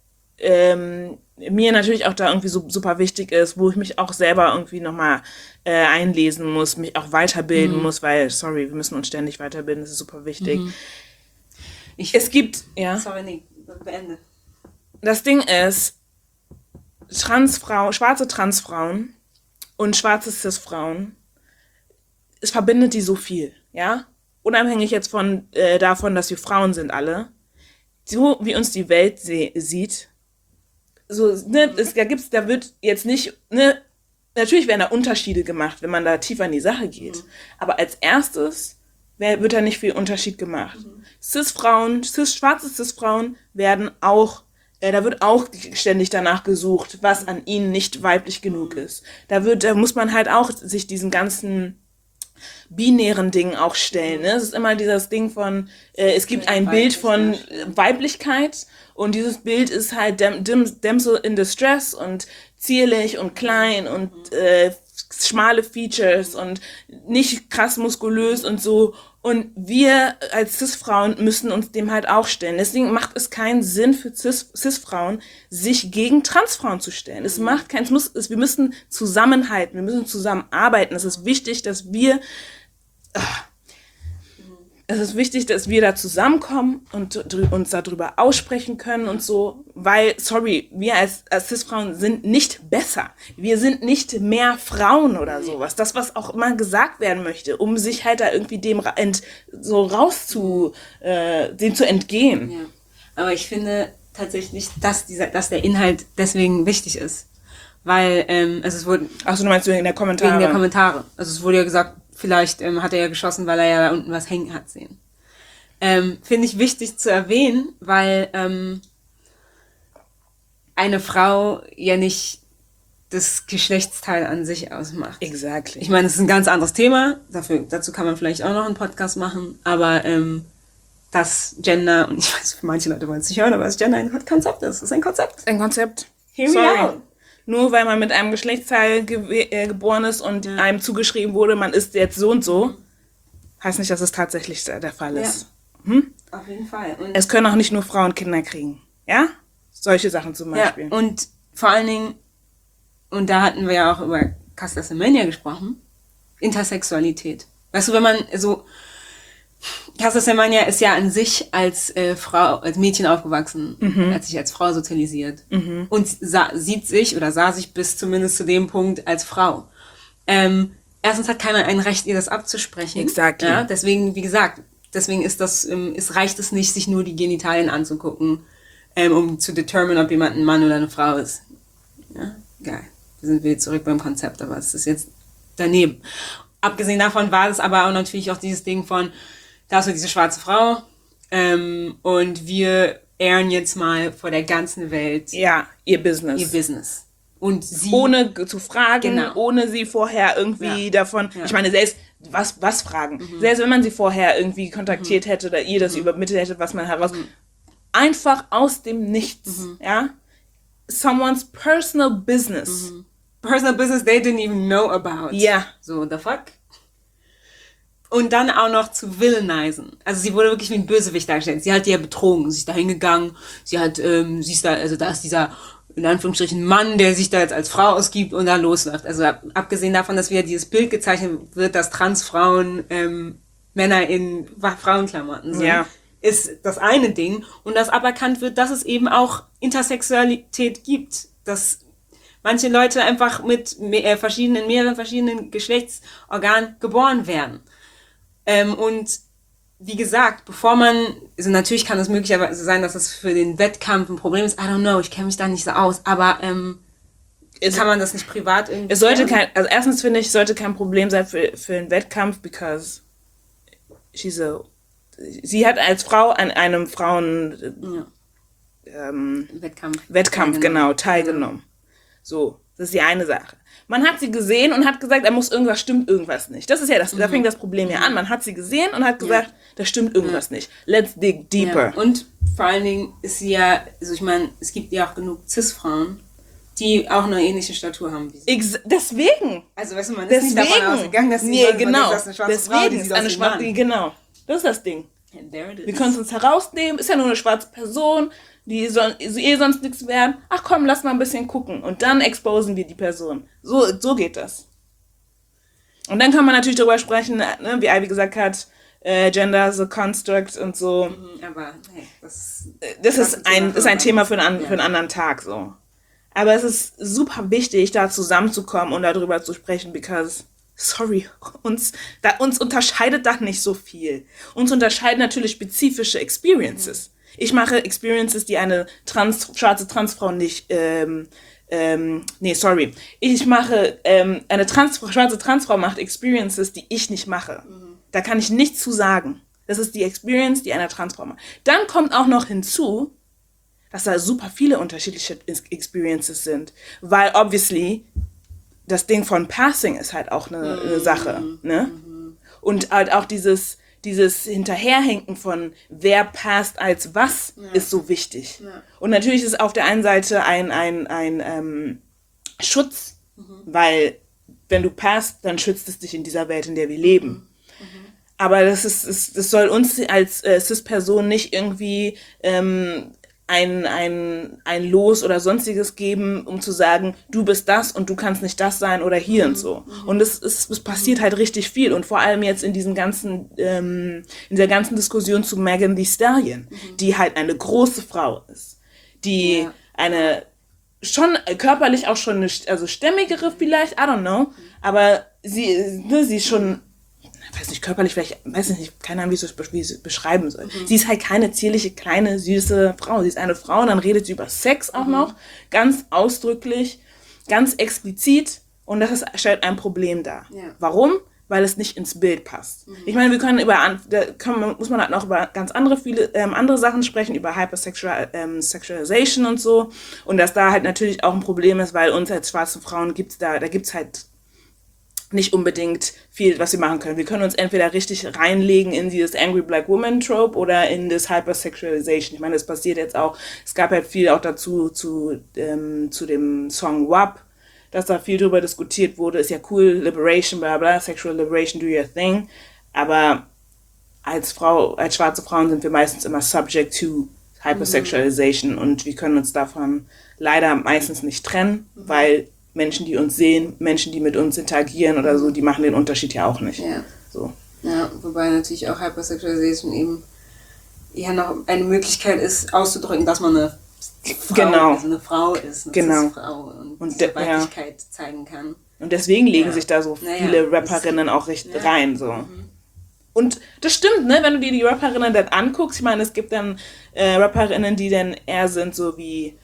mir natürlich auch da irgendwie so super wichtig ist, wo ich mich auch selber irgendwie nochmal einlesen muss, mich auch weiterbilden muss, weil, sorry, wir müssen uns ständig weiterbilden, das ist super wichtig. Es gibt, beende. Das Ding ist, schwarze Transfrauen und schwarze Cis-Frauen, es verbindet die so viel, ja? Unabhängig jetzt von davon, dass wir Frauen sind alle, so wie uns die Welt sieht, so, da wird jetzt nicht, natürlich werden da Unterschiede gemacht, wenn man da tiefer in die Sache geht, aber als erstes wird da nicht viel Unterschied gemacht. Schwarze Cis-Frauen werden auch, da wird auch ständig danach gesucht, was an ihnen nicht weiblich genug ist. Da muss man halt auch sich diesen ganzen binären Dingen auch stellen. Ne? Es ist immer dieses Ding von, es gibt ein Bild von Weiblichkeit und dieses Bild ist halt Damsel in Distress und zierlich und klein und schmale Features und nicht krass muskulös und so. Und wir als Cis-Frauen müssen uns dem halt auch stellen. Deswegen macht es keinen Sinn für Cis-Frauen, sich gegen Transfrauen zu stellen. Es macht keinen, wir müssen zusammenhalten, wir müssen zusammenarbeiten. Es ist wichtig, dass wir da zusammenkommen und uns darüber aussprechen können und so, weil, sorry, wir als Cis-Frauen sind nicht besser. Wir sind nicht mehr Frauen oder sowas. Das, was auch immer gesagt werden möchte, um sich halt da irgendwie dem zu entgehen. Ja. Aber ich finde tatsächlich, dass der Inhalt deswegen wichtig ist. Weil, es wurde... Achso, du meinst wegen der Kommentare? Wegen der Kommentare. Also es wurde ja gesagt, vielleicht hat er ja geschossen, weil er ja da unten was hängen hat sehen. Finde ich wichtig zu erwähnen, weil eine Frau ja nicht das Geschlechtsteil an sich ausmacht. Exactly. Ich meine, es ist ein ganz anderes Thema. Dazu kann man vielleicht auch noch einen Podcast machen. Aber das Gender, und ich weiß, manche Leute wollen es nicht hören, aber das Gender ein Konzept ist. Es ist ein Konzept. Ein Konzept. Here we are. Nur weil man mit einem Geschlechtsteil geboren ist und einem zugeschrieben wurde, man ist jetzt so und so, heißt nicht, dass es tatsächlich der Fall ist. Ja. Auf jeden Fall. Und es können auch nicht nur Frauen Kinder kriegen. Ja? Solche Sachen zum Beispiel. Ja, und vor allen Dingen, und da hatten wir ja auch über Caster Semenya gesprochen, Intersexualität. Weißt du, wenn man so... Caster Semenya ist ja an sich als Frau, als Mädchen aufgewachsen, hat sich als Frau sozialisiert und sieht sich oder sah sich bis zumindest zu dem Punkt als Frau. Erstens hat keiner ein Recht, ihr das abzusprechen. Exactly. Ja, deswegen, wie gesagt, reicht es nicht, sich nur die Genitalien anzugucken, um zu determinen, ob jemand ein Mann oder eine Frau ist. Ja, geil. Da sind wir zurück beim Konzept, aber es ist jetzt daneben. Abgesehen davon war es aber auch natürlich auch dieses Ding von, da ist so diese schwarze Frau und wir ehren jetzt mal vor der ganzen Welt ihr Business. Und sie... Ohne zu fragen, genau. Ohne sie vorher irgendwie davon... Ja. Ich meine, selbst was fragen? Selbst wenn man sie vorher irgendwie kontaktiert hätte oder ihr das übermittelt hätte, was man heraus... Einfach aus dem Nichts, ja? Someone's personal business. Personal business they didn't even know about. Ja. So, the fuck? Und dann auch noch zu villainizen. Also sie wurde wirklich wie ein Bösewicht dargestellt. Sie hat die ja betrogen. Sie ist da hingegangen. Da ist dieser, in Anführungsstrichen, Mann, der sich da jetzt als Frau ausgibt und da losläuft. Also abgesehen davon, dass wieder dieses Bild gezeichnet wird, dass Transfrauen Männer in Frauenklamotten sind, ist das eine Ding. Und dass aberkannt wird, dass es eben auch Intersexualität gibt. Dass manche Leute einfach mit mehreren verschiedenen Geschlechtsorganen geboren werden. Und wie gesagt, also natürlich kann es möglicherweise sein, dass es für den Wettkampf ein Problem ist. I don't know, ich kenne mich da nicht so aus, aber kann man das nicht privat irgendwie... erstens finde ich, sollte kein Problem sein für den Wettkampf, because sie hat als Frau an einem Wettkampf teilgenommen. So, das ist die eine Sache. Man hat sie gesehen und hat gesagt, stimmt irgendwas nicht. Das ist ja da fängt das Problem ja an. Man hat sie gesehen und hat gesagt, da stimmt irgendwas nicht. Let's dig deeper. Ja. Und vor allen Dingen ist sie ja, also ich meine, es gibt ja auch genug Cis-Frauen, die auch eine ähnliche Statur haben wie sie. Deswegen. Also weißt du, man ist nicht davon ausgegangen, dass sie genau. Ist eine schwarze Frau, die sieht aus wie ein Mann. Genau. Das ist das Ding. Wir können es uns herausnehmen, ist ja nur eine schwarze Person, die soll sonst nichts werden. Ach komm, lass mal ein bisschen gucken. Und dann exposen wir die Person. So geht das. Und dann kann man natürlich darüber sprechen, ne, wie Ivy gesagt hat, Gender is a construct und so. Aber hey, das ist ein Thema für einen anderen Tag. So. Aber es ist super wichtig, da zusammenzukommen und darüber zu sprechen, because... Sorry, uns unterscheidet das nicht so viel. Uns unterscheiden natürlich spezifische Experiences. Ich mache Experiences, die eine schwarze Transfrau nicht, Ich mache, eine schwarze Transfrau macht Experiences, die ich nicht mache. Da kann ich nichts zu sagen. Das ist die Experience, die eine Transfrau macht. Dann kommt auch noch hinzu, dass da super viele unterschiedliche Experiences sind. Weil, obviously, das Ding von Passing ist halt auch eine Sache, ne? Und halt auch dieses Hinterherhinken von wer passt als was ist so wichtig. Ja. Und natürlich ist auf der einen Seite ein Schutz, weil wenn du passt, dann schützt es dich in dieser Welt, in der wir leben. Aber das soll uns als Cis-Person nicht irgendwie ein Los oder sonstiges geben, um zu sagen, du bist das und du kannst nicht das sein oder hier und so. Und es passiert halt richtig viel. Und vor allem jetzt in dieser ganzen Diskussion zu Megan Thee Stallion, die halt eine große Frau ist, die eine schon körperlich auch schon eine stämmigere vielleicht, I don't know, aber sie ist schon, weiß nicht, körperlich vielleicht, weiß nicht, keine Ahnung, wie ich es beschreiben soll. Sie ist halt keine zierliche, kleine, süße Frau. Sie ist eine Frau und dann redet sie über Sex auch noch, ganz ausdrücklich, ganz explizit und das stellt ein Problem dar. Ja. Warum? Weil es nicht ins Bild passt. Ich meine, muss man halt noch über ganz andere Sachen sprechen, über Hypersexualization und so. Und dass da halt natürlich auch ein Problem ist, weil uns als schwarze Frauen gibt's halt nicht unbedingt viel, was wir machen können. Wir können uns entweder richtig reinlegen in dieses Angry Black Woman Trope oder in das Hypersexualization. Ich meine, das passiert jetzt auch, es gab halt viel auch dazu zu dem Song WAP, dass da viel drüber diskutiert wurde, ist ja cool, Liberation, bla bla, Sexual Liberation, do your thing. Aber als schwarze Frauen sind wir meistens immer subject to Hypersexualization und wir können uns davon leider meistens nicht trennen, weil Menschen, die uns sehen, Menschen, die mit uns interagieren oder so, die machen den Unterschied ja auch nicht. Ja. So. Ja, wobei natürlich auch Hypersexualization eben ja noch eine Möglichkeit ist, auszudrücken, dass man eine Frau ist, eine Frau und diese Weiblichkeit zeigen kann. Und deswegen legen sich da so viele Rapperinnen auch rein. So. Und das stimmt, ne? Wenn du dir die Rapperinnen dann anguckst, ich meine, es gibt dann Rapperinnen, die dann eher sind so wie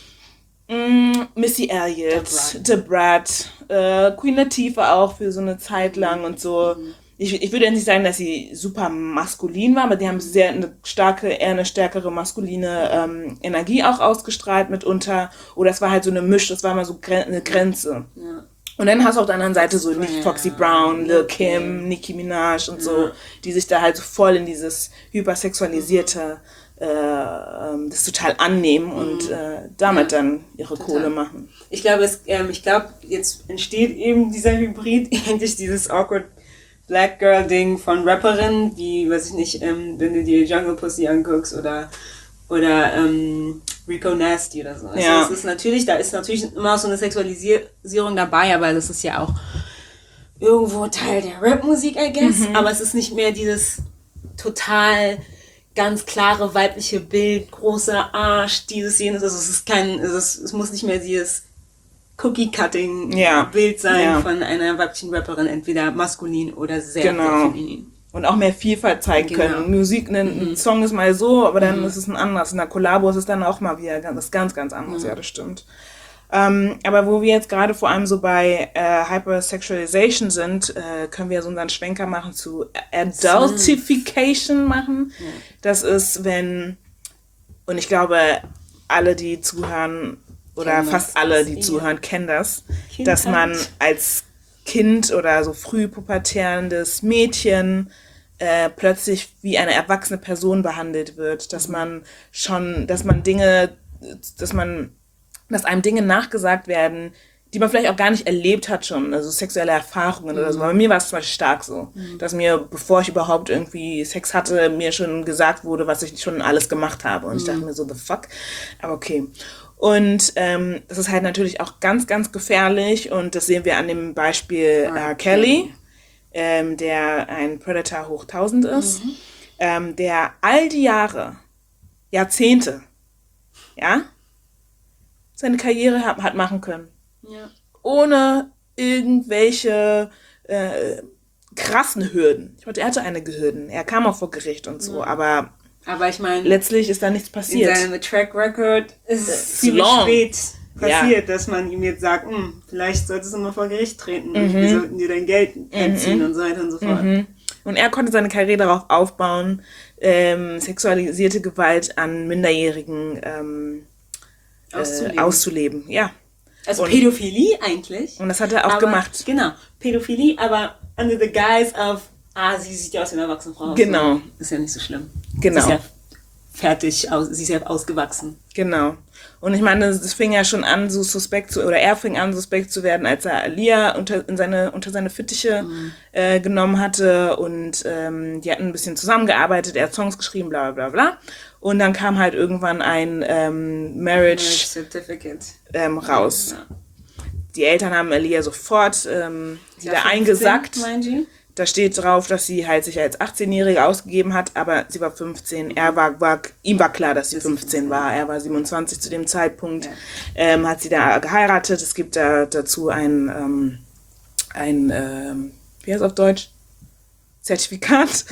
Missy Elliott, The Brat, Queen Latifah auch für so eine Zeit lang und so. Ich würde jetzt nicht sagen, dass sie super maskulin war, aber die haben eher eine stärkere maskuline Energie auch ausgestrahlt mitunter. Oder es war halt so eine das war mal so eine Grenze. Ja. Und dann hast du auf der anderen Seite so Foxy Brown, Lil Kim, Nicki Minaj und so, die sich da halt so voll in dieses hypersexualisierte das total annehmen und damit dann ihre Kohle machen. Ich glaube, jetzt entsteht eben dieser Hybrid, endlich dieses awkward Black Girl Ding von Rapperinnen, die, weiß ich nicht, wenn du dir Jungle Pussy anguckst oder Rico Nasty oder so. Also das ist natürlich, da ist natürlich immer so eine Sexualisierung dabei, aber das ist ja auch irgendwo Teil der Rapmusik, I guess. Aber es ist nicht mehr dieses total ganz klare weibliche Bild, großer Arsch, dieses, jenes. Also es muss nicht mehr dieses Cookie-Cutting-Bild sein von einer weiblichen Rapperin, entweder maskulin oder sehr feminin. Und auch mehr Vielfalt zeigen können. Musik, ein Song ist mal so, aber dann ist es ein anderes. In der Kollabo ist es dann auch mal wieder ganz, ganz anderes. Ja, das stimmt. Aber wo wir jetzt gerade vor allem so bei Hypersexualization sind, können wir so unseren Schwenker machen zu Adultification machen. Ja. Das ist, wenn, und ich glaube, alle, die zuhören, oder fast alle, die zuhören, kennen das, dass man als Kind oder so früh pubertärendes Mädchen plötzlich wie eine erwachsene Person behandelt wird, dass einem Dinge nachgesagt werden, die man vielleicht auch gar nicht erlebt hat schon, also sexuelle Erfahrungen oder so. Bei mir war es zum Beispiel stark so, dass mir, bevor ich überhaupt irgendwie Sex hatte, mir schon gesagt wurde, was ich schon alles gemacht habe. Und ich dachte mir so, the fuck? Aber okay. Und das ist halt natürlich auch ganz, ganz gefährlich und das sehen wir an dem Beispiel Kelly, der ein Predator hoch 1000 ist, der all die Jahrzehnte, seine Karriere hat machen können. Ja. Ohne irgendwelche krassen Hürden. Ich meine, er hatte einige Hürden. Er kam auch vor Gericht und so, aber ich meine, letztlich ist da nichts passiert. In seinem Track Record ist es ziemlich spät passiert, dass man ihm jetzt sagt, vielleicht solltest du mal vor Gericht treten und wir sollten dir dein Geld entziehen und so weiter und so fort. Und er konnte seine Karriere darauf aufbauen, sexualisierte Gewalt an Minderjährigen auszuleben. Ja. Also Pädophilie eigentlich. Und das hat er auch gemacht. Genau, Pädophilie, aber under the guise of, sie sieht ja aus wie eine erwachsene Frau. Genau. So. Ist ja nicht so schlimm. Genau. Das ist ja fertig, sie ist ja ausgewachsen. Genau. Und ich meine, das fing ja schon an, so er fing an, suspekt zu werden, als er Aaliyah unter seine Fittiche genommen hatte und die hatten ein bisschen zusammengearbeitet, er hat Songs geschrieben, bla bla bla. Und dann kam halt irgendwann ein Marriage Certificate raus. Ja. Die Eltern haben Aaliyah sofort wieder eingesackt. Da steht drauf, dass sie halt sich als 18-Jährige ausgegeben hat, aber sie war 15. Ihm war klar, dass sie 15 war. Er war 27 zu dem Zeitpunkt. Ja. Hat sie da geheiratet. Es gibt dazu ein wie heißt es auf Deutsch? Zertifikat.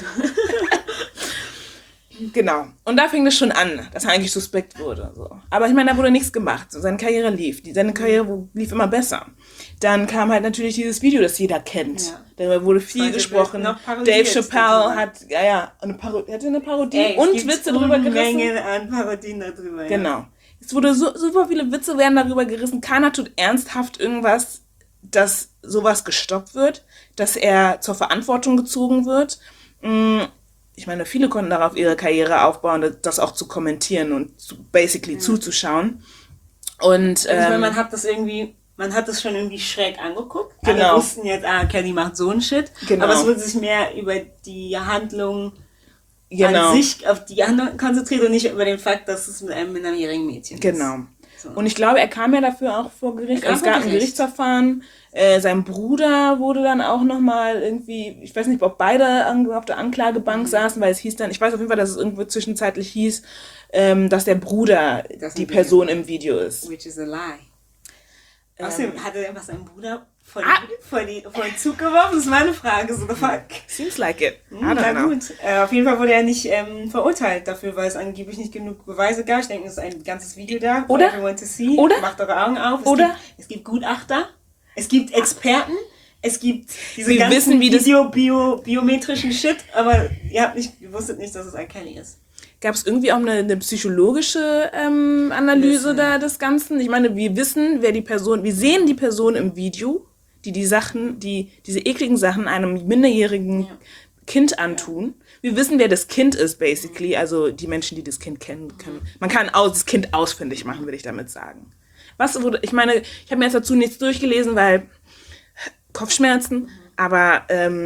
Genau. Und da fing das schon an, dass er eigentlich suspekt wurde. So. Aber ich meine, da wurde nichts gemacht. So, seine Karriere lief. Seine Karriere lief immer besser. Dann kam halt natürlich dieses Video, das jeder kennt. Ja. Darüber wurde viel gesprochen. Dave Chappelle hat eine Parodie und Witze drüber gerissen. Mengen an Parodien darüber. Genau. Es wurde super viele Witze werden darüber gerissen. Keiner tut ernsthaft irgendwas, dass sowas gestoppt wird, dass er zur Verantwortung gezogen wird. Ich meine, viele konnten darauf ihre Karriere aufbauen, das auch zu kommentieren und zuzuschauen. Und man hat das schon irgendwie schräg angeguckt. Genau. Alle wussten jetzt, Kelly macht so einen Shit. Genau. Aber es wurde sich mehr über die Handlung an sich, auf die Handlung konzentriert und nicht über den Fakt, dass es mit einem minderjährigen Mädchen ist. Genau. So. Und ich glaube, er kam ja dafür auch vor Gericht. Es gab ein Gerichtsverfahren. Sein Bruder wurde dann auch nochmal irgendwie, ich weiß nicht, ob beide auf der Anklagebank saßen, weil es hieß dann, ich weiß auf jeden Fall, dass es irgendwo zwischenzeitlich hieß, dass der Bruder die Person im Video ist. Which is a lie. Außerdem hat er einfach seinen Bruder vor den Zug geworfen? Das ist meine Frage. So the fuck? Seems like it. Na gut. Auf jeden Fall wurde er nicht verurteilt dafür, weil es angeblich nicht genug Beweise gab. Ich denke, es ist ein ganzes Video da. Oder? Everyone to see. Oder? Macht eure Augen auf. Es gibt Gutachter. Es gibt Experten. Es gibt diese ganzen biometrischen Shit. Aber ihr wusstet nicht, dass es R. Kelly ist. Gab es irgendwie auch eine psychologische Analyse des Ganzen? Ich meine, wir sehen die Person im Video, die diese ekligen Sachen einem minderjährigen Kind antun. Wir wissen, wer das Kind ist, basically. Also die Menschen, die das Kind kennen können. Man kann das Kind ausfindig machen, würde ich damit sagen. Ich meine, ich habe mir jetzt dazu nichts durchgelesen, weil Kopfschmerzen, aber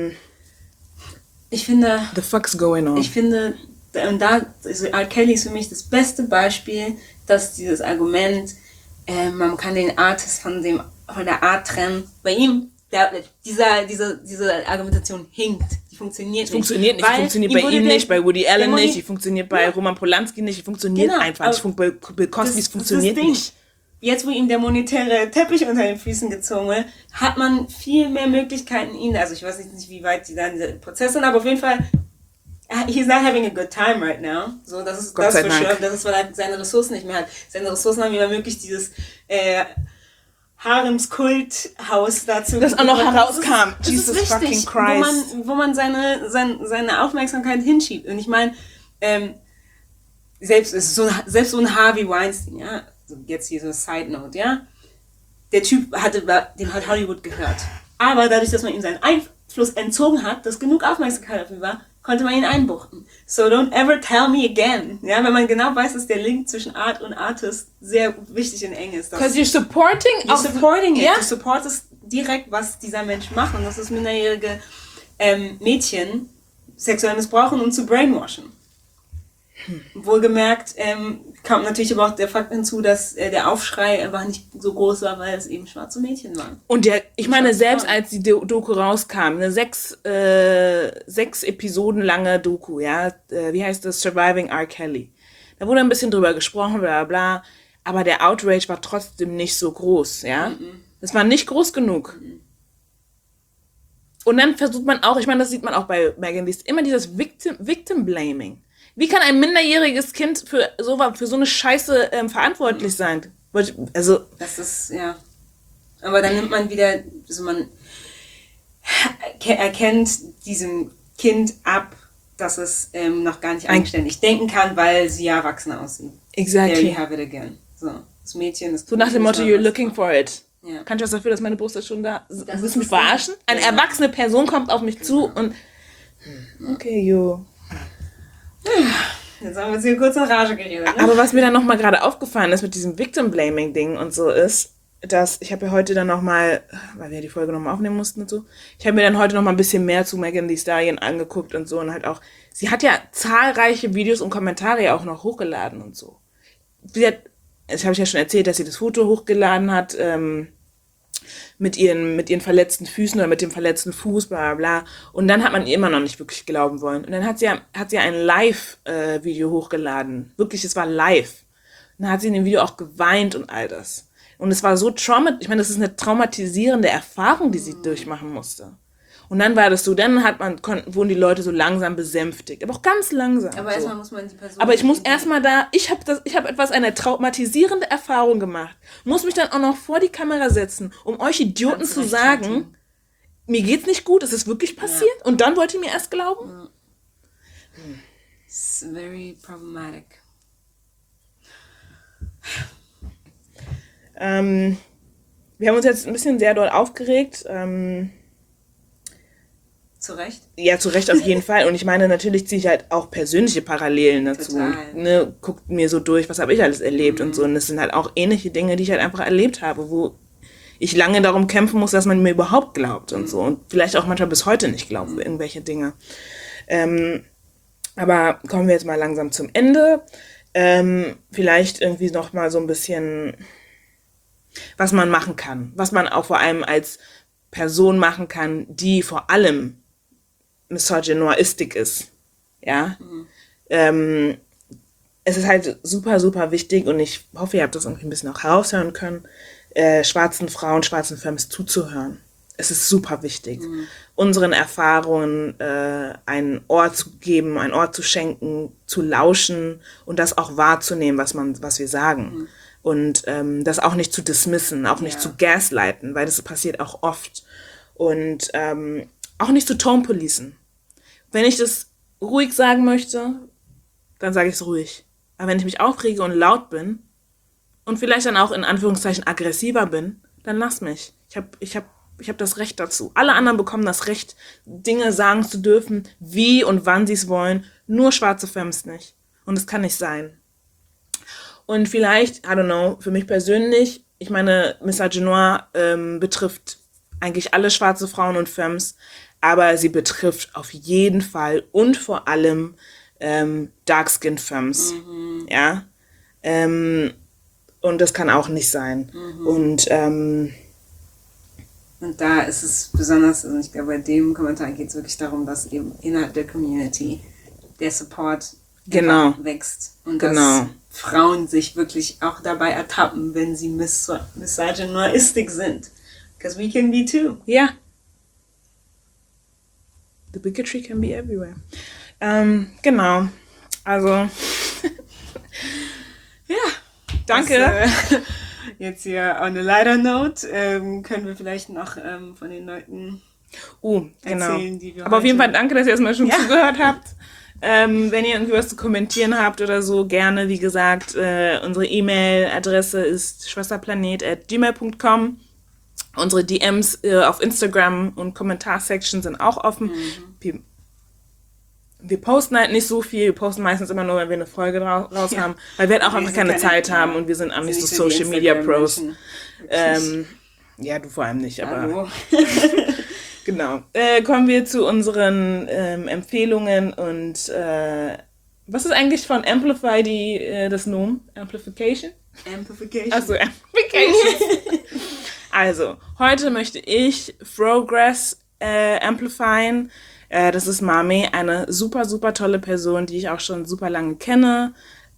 ich finde, the fuck's going on? Ich finde, und R. Kelly ist für mich das beste Beispiel, dass dieses Argument, man kann den Artist von der Art trennen, bei ihm, diese Argumentation hinkt. Die funktioniert nicht. Die funktioniert bei ihm nicht, bei Woody Allen nicht, die funktioniert bei Roman Polanski nicht, die funktioniert einfach nicht. Bei Bill Cosby funktioniert nicht. Jetzt, wo ihm der monetäre Teppich unter den Füßen gezogen wird, hat man viel mehr Möglichkeiten, also ich weiß nicht, wie weit die da in diesem Prozess sind, aber auf jeden Fall, he's not having a good time right now. So, das ist das für sure. Das ist, weil er seine Ressourcen nicht mehr hat. Seine Ressourcen haben ihm ermöglicht, dieses Haremskulthaus dazu. Das auch noch herauskam. Jesus richtig, fucking Christ. Wo man seine Aufmerksamkeit hinschiebt. Und ich meine, selbst so ein Harvey Weinstein, ja, jetzt hier so Side Note, ja, der Typ dem hat Hollywood gehört. Aber dadurch, dass man ihm seinen Einfluss entzogen hat, dass genug Aufmerksamkeit dafür war, konnte man ihn einbuchten. So don't ever tell me again. Ja, wenn man genau weiß, dass der Link zwischen Art und Artist sehr wichtig und eng ist. Because you're supporting it. Yeah. Du supportest direkt, was dieser Mensch macht. Und das ist minderjährige Mädchen sexuell missbrauchen und zu brainwashen. Wohlgemerkt kam natürlich aber auch der Fakt hinzu, dass der Aufschrei einfach nicht so groß war, weil es eben schwarze Mädchen waren. Und ich meine, selbst als die Doku rauskam, eine 6 Episoden lange Doku, ja, wie heißt das? Surviving R. Kelly. Da wurde ein bisschen drüber gesprochen, bla bla, aber der Outrage war trotzdem nicht so groß, ja. Das war nicht groß genug. Und dann versucht man auch, ich meine, das sieht man auch bei Megan Thee, immer dieses Victim-Blaming. Wie kann ein minderjähriges Kind für so eine Scheiße verantwortlich sein? Also das ist, ja. Aber dann nimmt man wieder, also man erkennt diesem Kind ab, dass es noch gar nicht eigenständig denken kann, weil sie ja erwachsen aussieht. Exactly. There you have it again. So, das Mädchen ist... So nach dem Motto, you're looking for it. Ja. Kann ich was dafür, dass meine Brust ist schon da? Willst du mich verarschen? Eine erwachsene Person kommt auf mich zu und... Okay, Jetzt haben wir uns hier kurz in Rage geredet. Ne? Aber was mir dann nochmal gerade aufgefallen ist mit diesem Victim-Blaming-Ding und so ist, dass ich habe ja heute dann nochmal, weil wir die Folge nochmal aufnehmen mussten und so, ich habe mir dann heute nochmal ein bisschen mehr zu Megan Thee Stallion angeguckt und so und halt auch, sie hat ja zahlreiche Videos und Kommentare auch noch hochgeladen und so. Das habe ich ja schon erzählt, dass sie das Foto hochgeladen hat, mit ihren verletzten Füßen oder mit dem verletzten Fuß, bla bla bla. Und dann hat man ihr immer noch nicht wirklich glauben wollen. Und dann hat sie ein Live-Video hochgeladen. Wirklich, es war live. Und dann hat sie in dem Video auch geweint und all das. Und es war so ich meine, das ist eine traumatisierende Erfahrung, die sie durchmachen musste. Und dann war das so, dann wurden die Leute so langsam besänftigt. Aber auch ganz langsam. Aber so. erstmal muss man die Person... Aber ich muss erstmal ich habe eine traumatisierende Erfahrung gemacht. Muss mich dann auch noch vor die Kamera setzen, um euch Idioten zu sagen, mir geht's nicht gut, es ist wirklich passiert. Ja. Und dann wollt ihr mir erst glauben? Ja. It's very problematic. Wir haben uns jetzt ein bisschen sehr doll aufgeregt. Zu Recht? Ja, zu Recht auf jeden Fall. Und ich meine, natürlich ziehe ich halt auch persönliche Parallelen dazu. Total. Ne, guckt mir so durch, was habe ich alles erlebt und so. Und es sind halt auch ähnliche Dinge, die ich halt einfach erlebt habe, wo ich lange darum kämpfen muss, dass man mir überhaupt glaubt und so. Und vielleicht auch manchmal bis heute nicht glaubt, irgendwelche Dinge. Aber kommen wir jetzt mal langsam zum Ende. Vielleicht irgendwie noch mal so ein bisschen, was man machen kann. Was man auch vor allem als Person machen kann, die vor allem misogynoistisch ist. Ja. Es ist halt super, super wichtig und ich hoffe, ihr habt das irgendwie ein bisschen auch heraushören können, schwarzen Frauen, schwarzen Femmes zuzuhören. Es ist super wichtig, unseren Erfahrungen ein Ohr zu geben, ein Ohr zu schenken, zu lauschen und das auch wahrzunehmen, was wir sagen. Und das auch nicht zu dismissen, auch nicht zu gaslighten, weil das passiert auch oft. Und auch nicht zu tone-policen. Wenn ich das ruhig sagen möchte, dann sage ich es ruhig. Aber wenn ich mich aufrege und laut bin und vielleicht dann auch in Anführungszeichen aggressiver bin, dann lass mich. Ich hab das Recht dazu. Alle anderen bekommen das Recht, Dinge sagen zu dürfen, wie und wann sie es wollen. Nur schwarze Femmes nicht. Und es kann nicht sein. Und vielleicht, I don't know, für mich persönlich, ich meine, Misogynoir betrifft eigentlich alle schwarze Frauen und Femmes, aber sie betrifft auf jeden Fall und vor allem Dark-Skinned Femmes. Ja. Und das kann auch nicht sein. Und da ist es besonders, also ich glaube, bei dem Kommentar geht es wirklich darum, dass eben innerhalb der Community der Support wächst. Und dass Frauen sich wirklich auch dabei ertappen, wenn sie misogynoistisch sind. Because we can be too. Ja. The bigotry can be everywhere. Genau. Also, ja, danke. Das, jetzt hier on a lighter note können wir vielleicht noch von den Leuten erzählen, die wir Aber auf jeden Fall danke, dass ihr erstmal schon zugehört habt. Wenn ihr irgendwie was zu kommentieren habt oder so, gerne, wie gesagt, unsere E-Mail-Adresse ist schwesterplanet@gmail.com. Unsere DMs auf Instagram und Kommentarsection sind auch offen. Wir posten halt nicht so viel. Wir posten meistens immer nur, wenn wir eine Folge raus haben, weil wir halt auch einfach keine Zeit haben und wir sind auch nicht so Social Media Pros. Ja, du vor allem nicht, aber genau. Kommen wir zu unseren Empfehlungen und was ist eigentlich von Amplify das Nomen? Amplification? Achso, Amplification. Also, heute möchte ich Progress amplifyen. Das ist Mame, eine super, super tolle Person, die ich auch schon super lange kenne.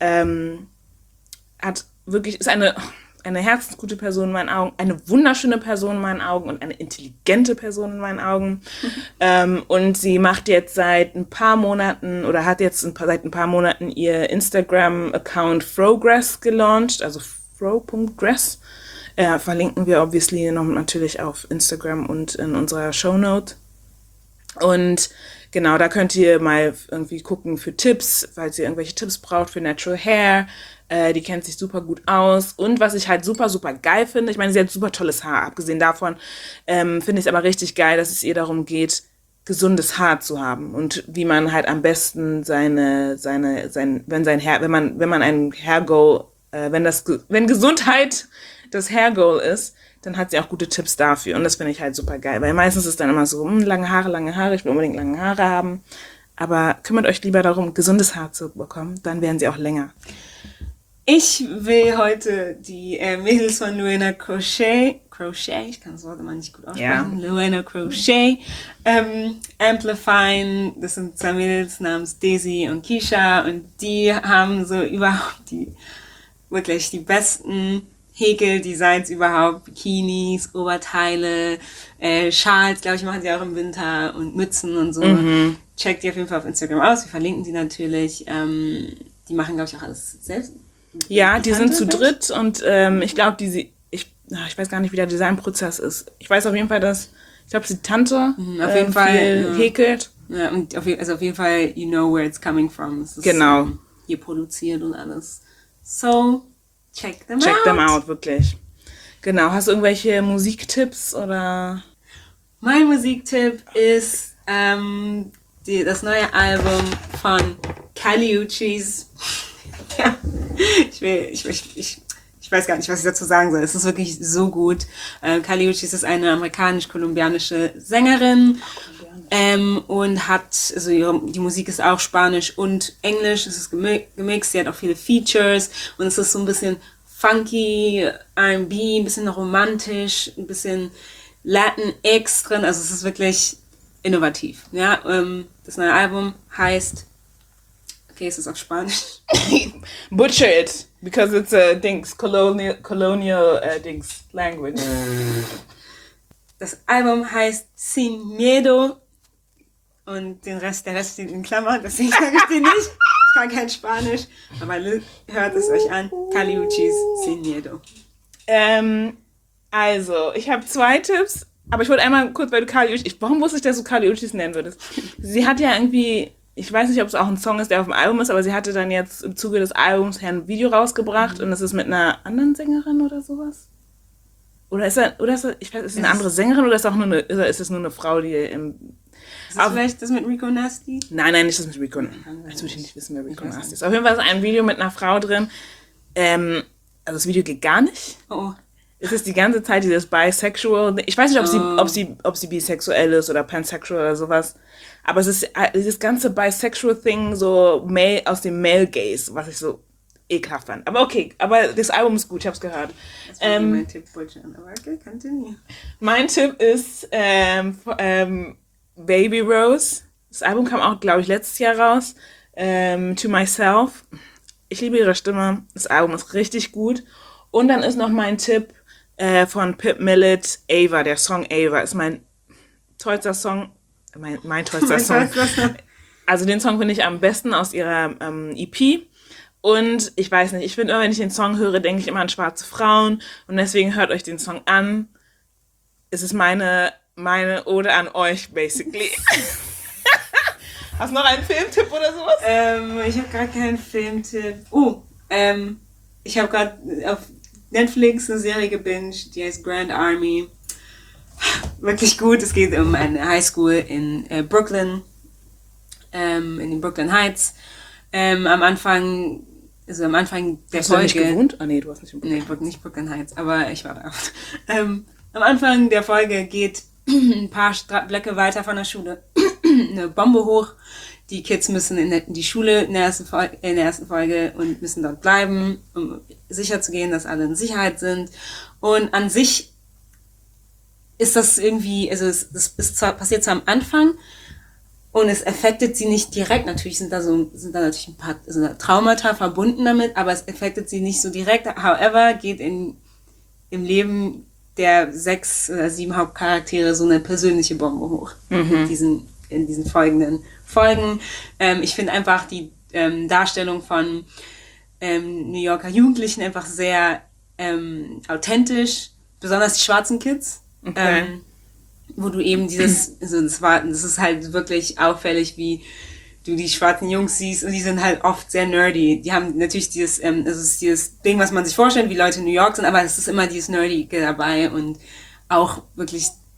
Ist eine herzensgute Person in meinen Augen, eine wunderschöne Person in meinen Augen und eine intelligente Person in meinen Augen. Und sie macht jetzt seit ein paar Monaten oder hat jetzt seit ein paar Monaten ihr Instagram-Account Progress gelauncht, also fro.gress. Verlinken wir obviously noch natürlich auf Instagram und in unserer Shownote. Und genau, da könnt ihr mal irgendwie gucken für Tipps, falls ihr irgendwelche Tipps braucht für Natural Hair. Die kennt sich super gut aus. Und was ich halt super, super geil finde, ich meine, sie hat super tolles Haar. Abgesehen davon finde ich es aber richtig geil, dass es ihr darum geht, gesundes Haar zu haben und wie man halt am besten wenn man ein Hair-Goal, wenn Gesundheit das Hair-Goal ist, dann hat sie auch gute Tipps dafür. Und das finde ich halt super geil, weil meistens ist dann immer so, lange Haare, ich will unbedingt lange Haare haben. Aber kümmert euch lieber darum, gesundes Haar zu bekommen, dann werden sie auch länger. Ich will heute die Mädels von Luana Crochet, ich kann das Wort immer nicht gut aussprechen, Luana Crochet, amplifyen. Das sind zwei Mädels namens Daisy und Keisha und die haben so überhaupt wirklich die besten Häkeldesigns überhaupt, Bikinis, Oberteile, Schals, glaube ich, machen sie auch im Winter und Mützen und so. Checkt die auf jeden Fall auf Instagram aus, wir verlinken die natürlich. Die machen, glaube ich, auch alles selbst. Ja, die sind zu dritt und ich glaube, ich weiß gar nicht, wie der Designprozess ist. Ich weiß auf jeden Fall, dass, ich glaube, die Tante auf jeden Fall häkelt. Ja, und auf jeden Fall, you know where it's coming from. Es ist, genau. Hier produziert und alles. So, check them out, wirklich. Genau, hast du irgendwelche Musiktipps oder? Mein Musiktipp ist das neue Album von Kali Uchis. Ja, ich weiß gar nicht, was ich dazu sagen soll. Es ist wirklich so gut. Kali Uchis ist eine amerikanisch-kolumbianische Sängerin und hat, also die Musik ist auch Spanisch und Englisch. Es ist gemixt, sie hat auch viele Features und es ist so ein bisschen funky, R&B, ein bisschen romantisch, ein bisschen Latin-X drin. Also es ist wirklich innovativ. Ja, das neue Album heißt, okay, es ist auf Spanisch. Butcher it, because it's a colonial language. Das Album heißt Sin Miedo und der Rest steht in Klammern, deswegen sage ich den nicht. Ich kann kein Spanisch, aber hört es euch an. Kali Uchis Sin Miedo. Also, ich habe 2 Tipps, aber ich wollte einmal kurz, weil du Kali Uchis, warum wusste ich, dass du Kali Uchis nennen würdest? Sie hat ja irgendwie, ich weiß nicht, ob es auch ein Song ist, der auf dem Album ist, aber sie hatte dann jetzt im Zuge des Albums ein Video rausgebracht und es ist mit einer anderen Sängerin oder sowas. Oder ist es eine andere Sängerin oder ist es nur eine Frau, die im... Ist das vielleicht das mit Rico Nasty? Nein, nicht das mit Rico. Jetzt würde ich nicht wissen, wer Rico Nasty ist. Auf jeden Fall ist ein Video mit einer Frau drin. Also das Video geht gar nicht. Oh. Es ist die ganze Zeit dieses Bisexual. Ich weiß nicht, ob sie bisexuell ist oder pansexual oder sowas. Aber es ist dieses ganze Bisexual-Thing so aus dem Male Gaze, was ich so ekelhaft fand. Aber okay, aber das Album ist gut, ich hab's gehört. Das war mein Tipp, aber okay, continue. Mein Tipp ist Baby Rose. Das Album kam auch, glaube ich, letztes Jahr raus. To Myself. Ich liebe ihre Stimme. Das Album ist richtig gut. Und dann ist noch mein Tipp von Pip Millet, Ava. Der Song Ava ist mein tollster Song. Mein tollster Song. Also den Song finde ich am besten aus ihrer EP. Und ich weiß nicht, ich finde immer, wenn ich den Song höre, denke ich immer an schwarze Frauen. Und deswegen hört euch den Song an. Es ist meine Ode an euch, basically. Hast du noch einen Filmtipp oder sowas? Ich habe gerade keinen Filmtipp. Ich habe gerade auf Netflix eine Serie gebinged, die heißt Grand Army. Wirklich gut. Es geht um eine Highschool in Brooklyn, in den Brooklyn Heights. Am Anfang der Folge... Hast du da nicht gewohnt? Nee, du hast nicht in Brooklyn. Nee, nicht Brooklyn Heights, aber ich war da. Am Anfang der Folge geht ein paar Blöcke weiter von der Schule eine Bombe hoch. Die Kids müssen in die Schule in der ersten Folge und müssen dort bleiben, um sicher zu gehen, dass alle in Sicherheit sind. Und an sich ist das irgendwie, also passiert zwar am Anfang und es affectet sie nicht direkt. Natürlich sind da natürlich ein paar Traumata verbunden damit, aber es affectet sie nicht so direkt. However, geht im Leben der 6 oder 7 Hauptcharaktere so eine persönliche Bombe hoch. In diesen folgenden Folgen. Ich finde einfach die Darstellung von New Yorker Jugendlichen einfach sehr authentisch, besonders die schwarzen Kids. Okay. Wo du eben das ist halt wirklich auffällig, wie du die schwarzen Jungs siehst und die sind halt oft sehr nerdy. Die haben natürlich dieses Ding, was man sich vorstellt, wie Leute in New York sind, aber es ist immer dieses Nerdige dabei und auch wirklich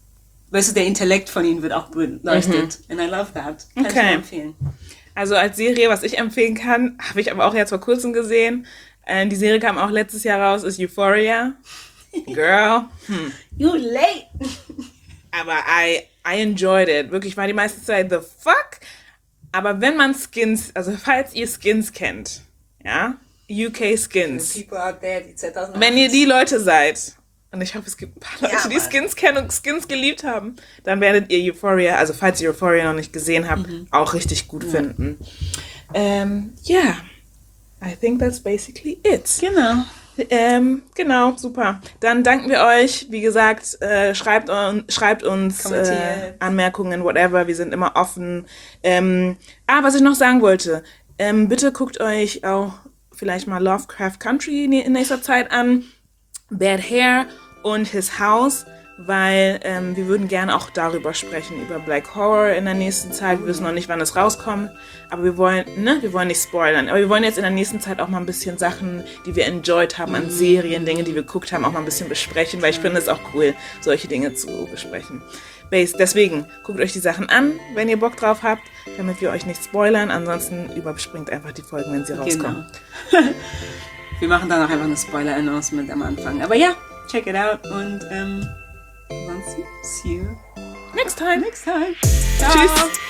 weißt du, der Intellekt von ihnen wird auch beleuchtet. And I love that. Kann ich nur empfehlen. Also als Serie, was ich empfehlen kann, habe ich aber auch jetzt vor kurzem gesehen. Die Serie kam auch letztes Jahr raus, ist Euphoria. Girl. You late. Aber I enjoyed it. Wirklich, war die meiste Zeit the fuck. Aber wenn man Skins, also falls ihr Skins kennt, ja, UK Skins. People out there, die 2008. Wenn ihr die Leute seid, und ich hoffe, es gibt ein paar Leute, die Skins kennen und Skins geliebt haben, dann werdet ihr Euphoria, also falls ihr Euphoria noch nicht gesehen habt, auch richtig gut finden. Yeah, I think that's basically it. Genau. Genau, super. Dann danken wir euch. Wie gesagt, schreibt uns Anmerkungen, whatever. Wir sind immer offen. Was ich noch sagen wollte, bitte guckt euch auch vielleicht mal Lovecraft Country in nächster Zeit an. Bad Hair und His House, weil wir würden gerne auch darüber sprechen, über Black Horror in der nächsten Zeit. Wir wissen noch nicht, wann es rauskommt, aber wir wollen nicht spoilern. Aber wir wollen jetzt in der nächsten Zeit auch mal ein bisschen Sachen, die wir enjoyed haben an Serien, Dinge, die wir geguckt haben, auch mal ein bisschen besprechen, weil ich finde es auch cool, solche Dinge zu besprechen. Deswegen guckt euch die Sachen an, wenn ihr Bock drauf habt, damit wir euch nicht spoilern. Ansonsten überspringt einfach die Folgen, wenn sie rauskommen. Genau. Wir machen dann auch einfach eine Spoiler-Announcement am Anfang. Aber ja, check it out und ansonsten see you Next time. Ciao. Tschüss.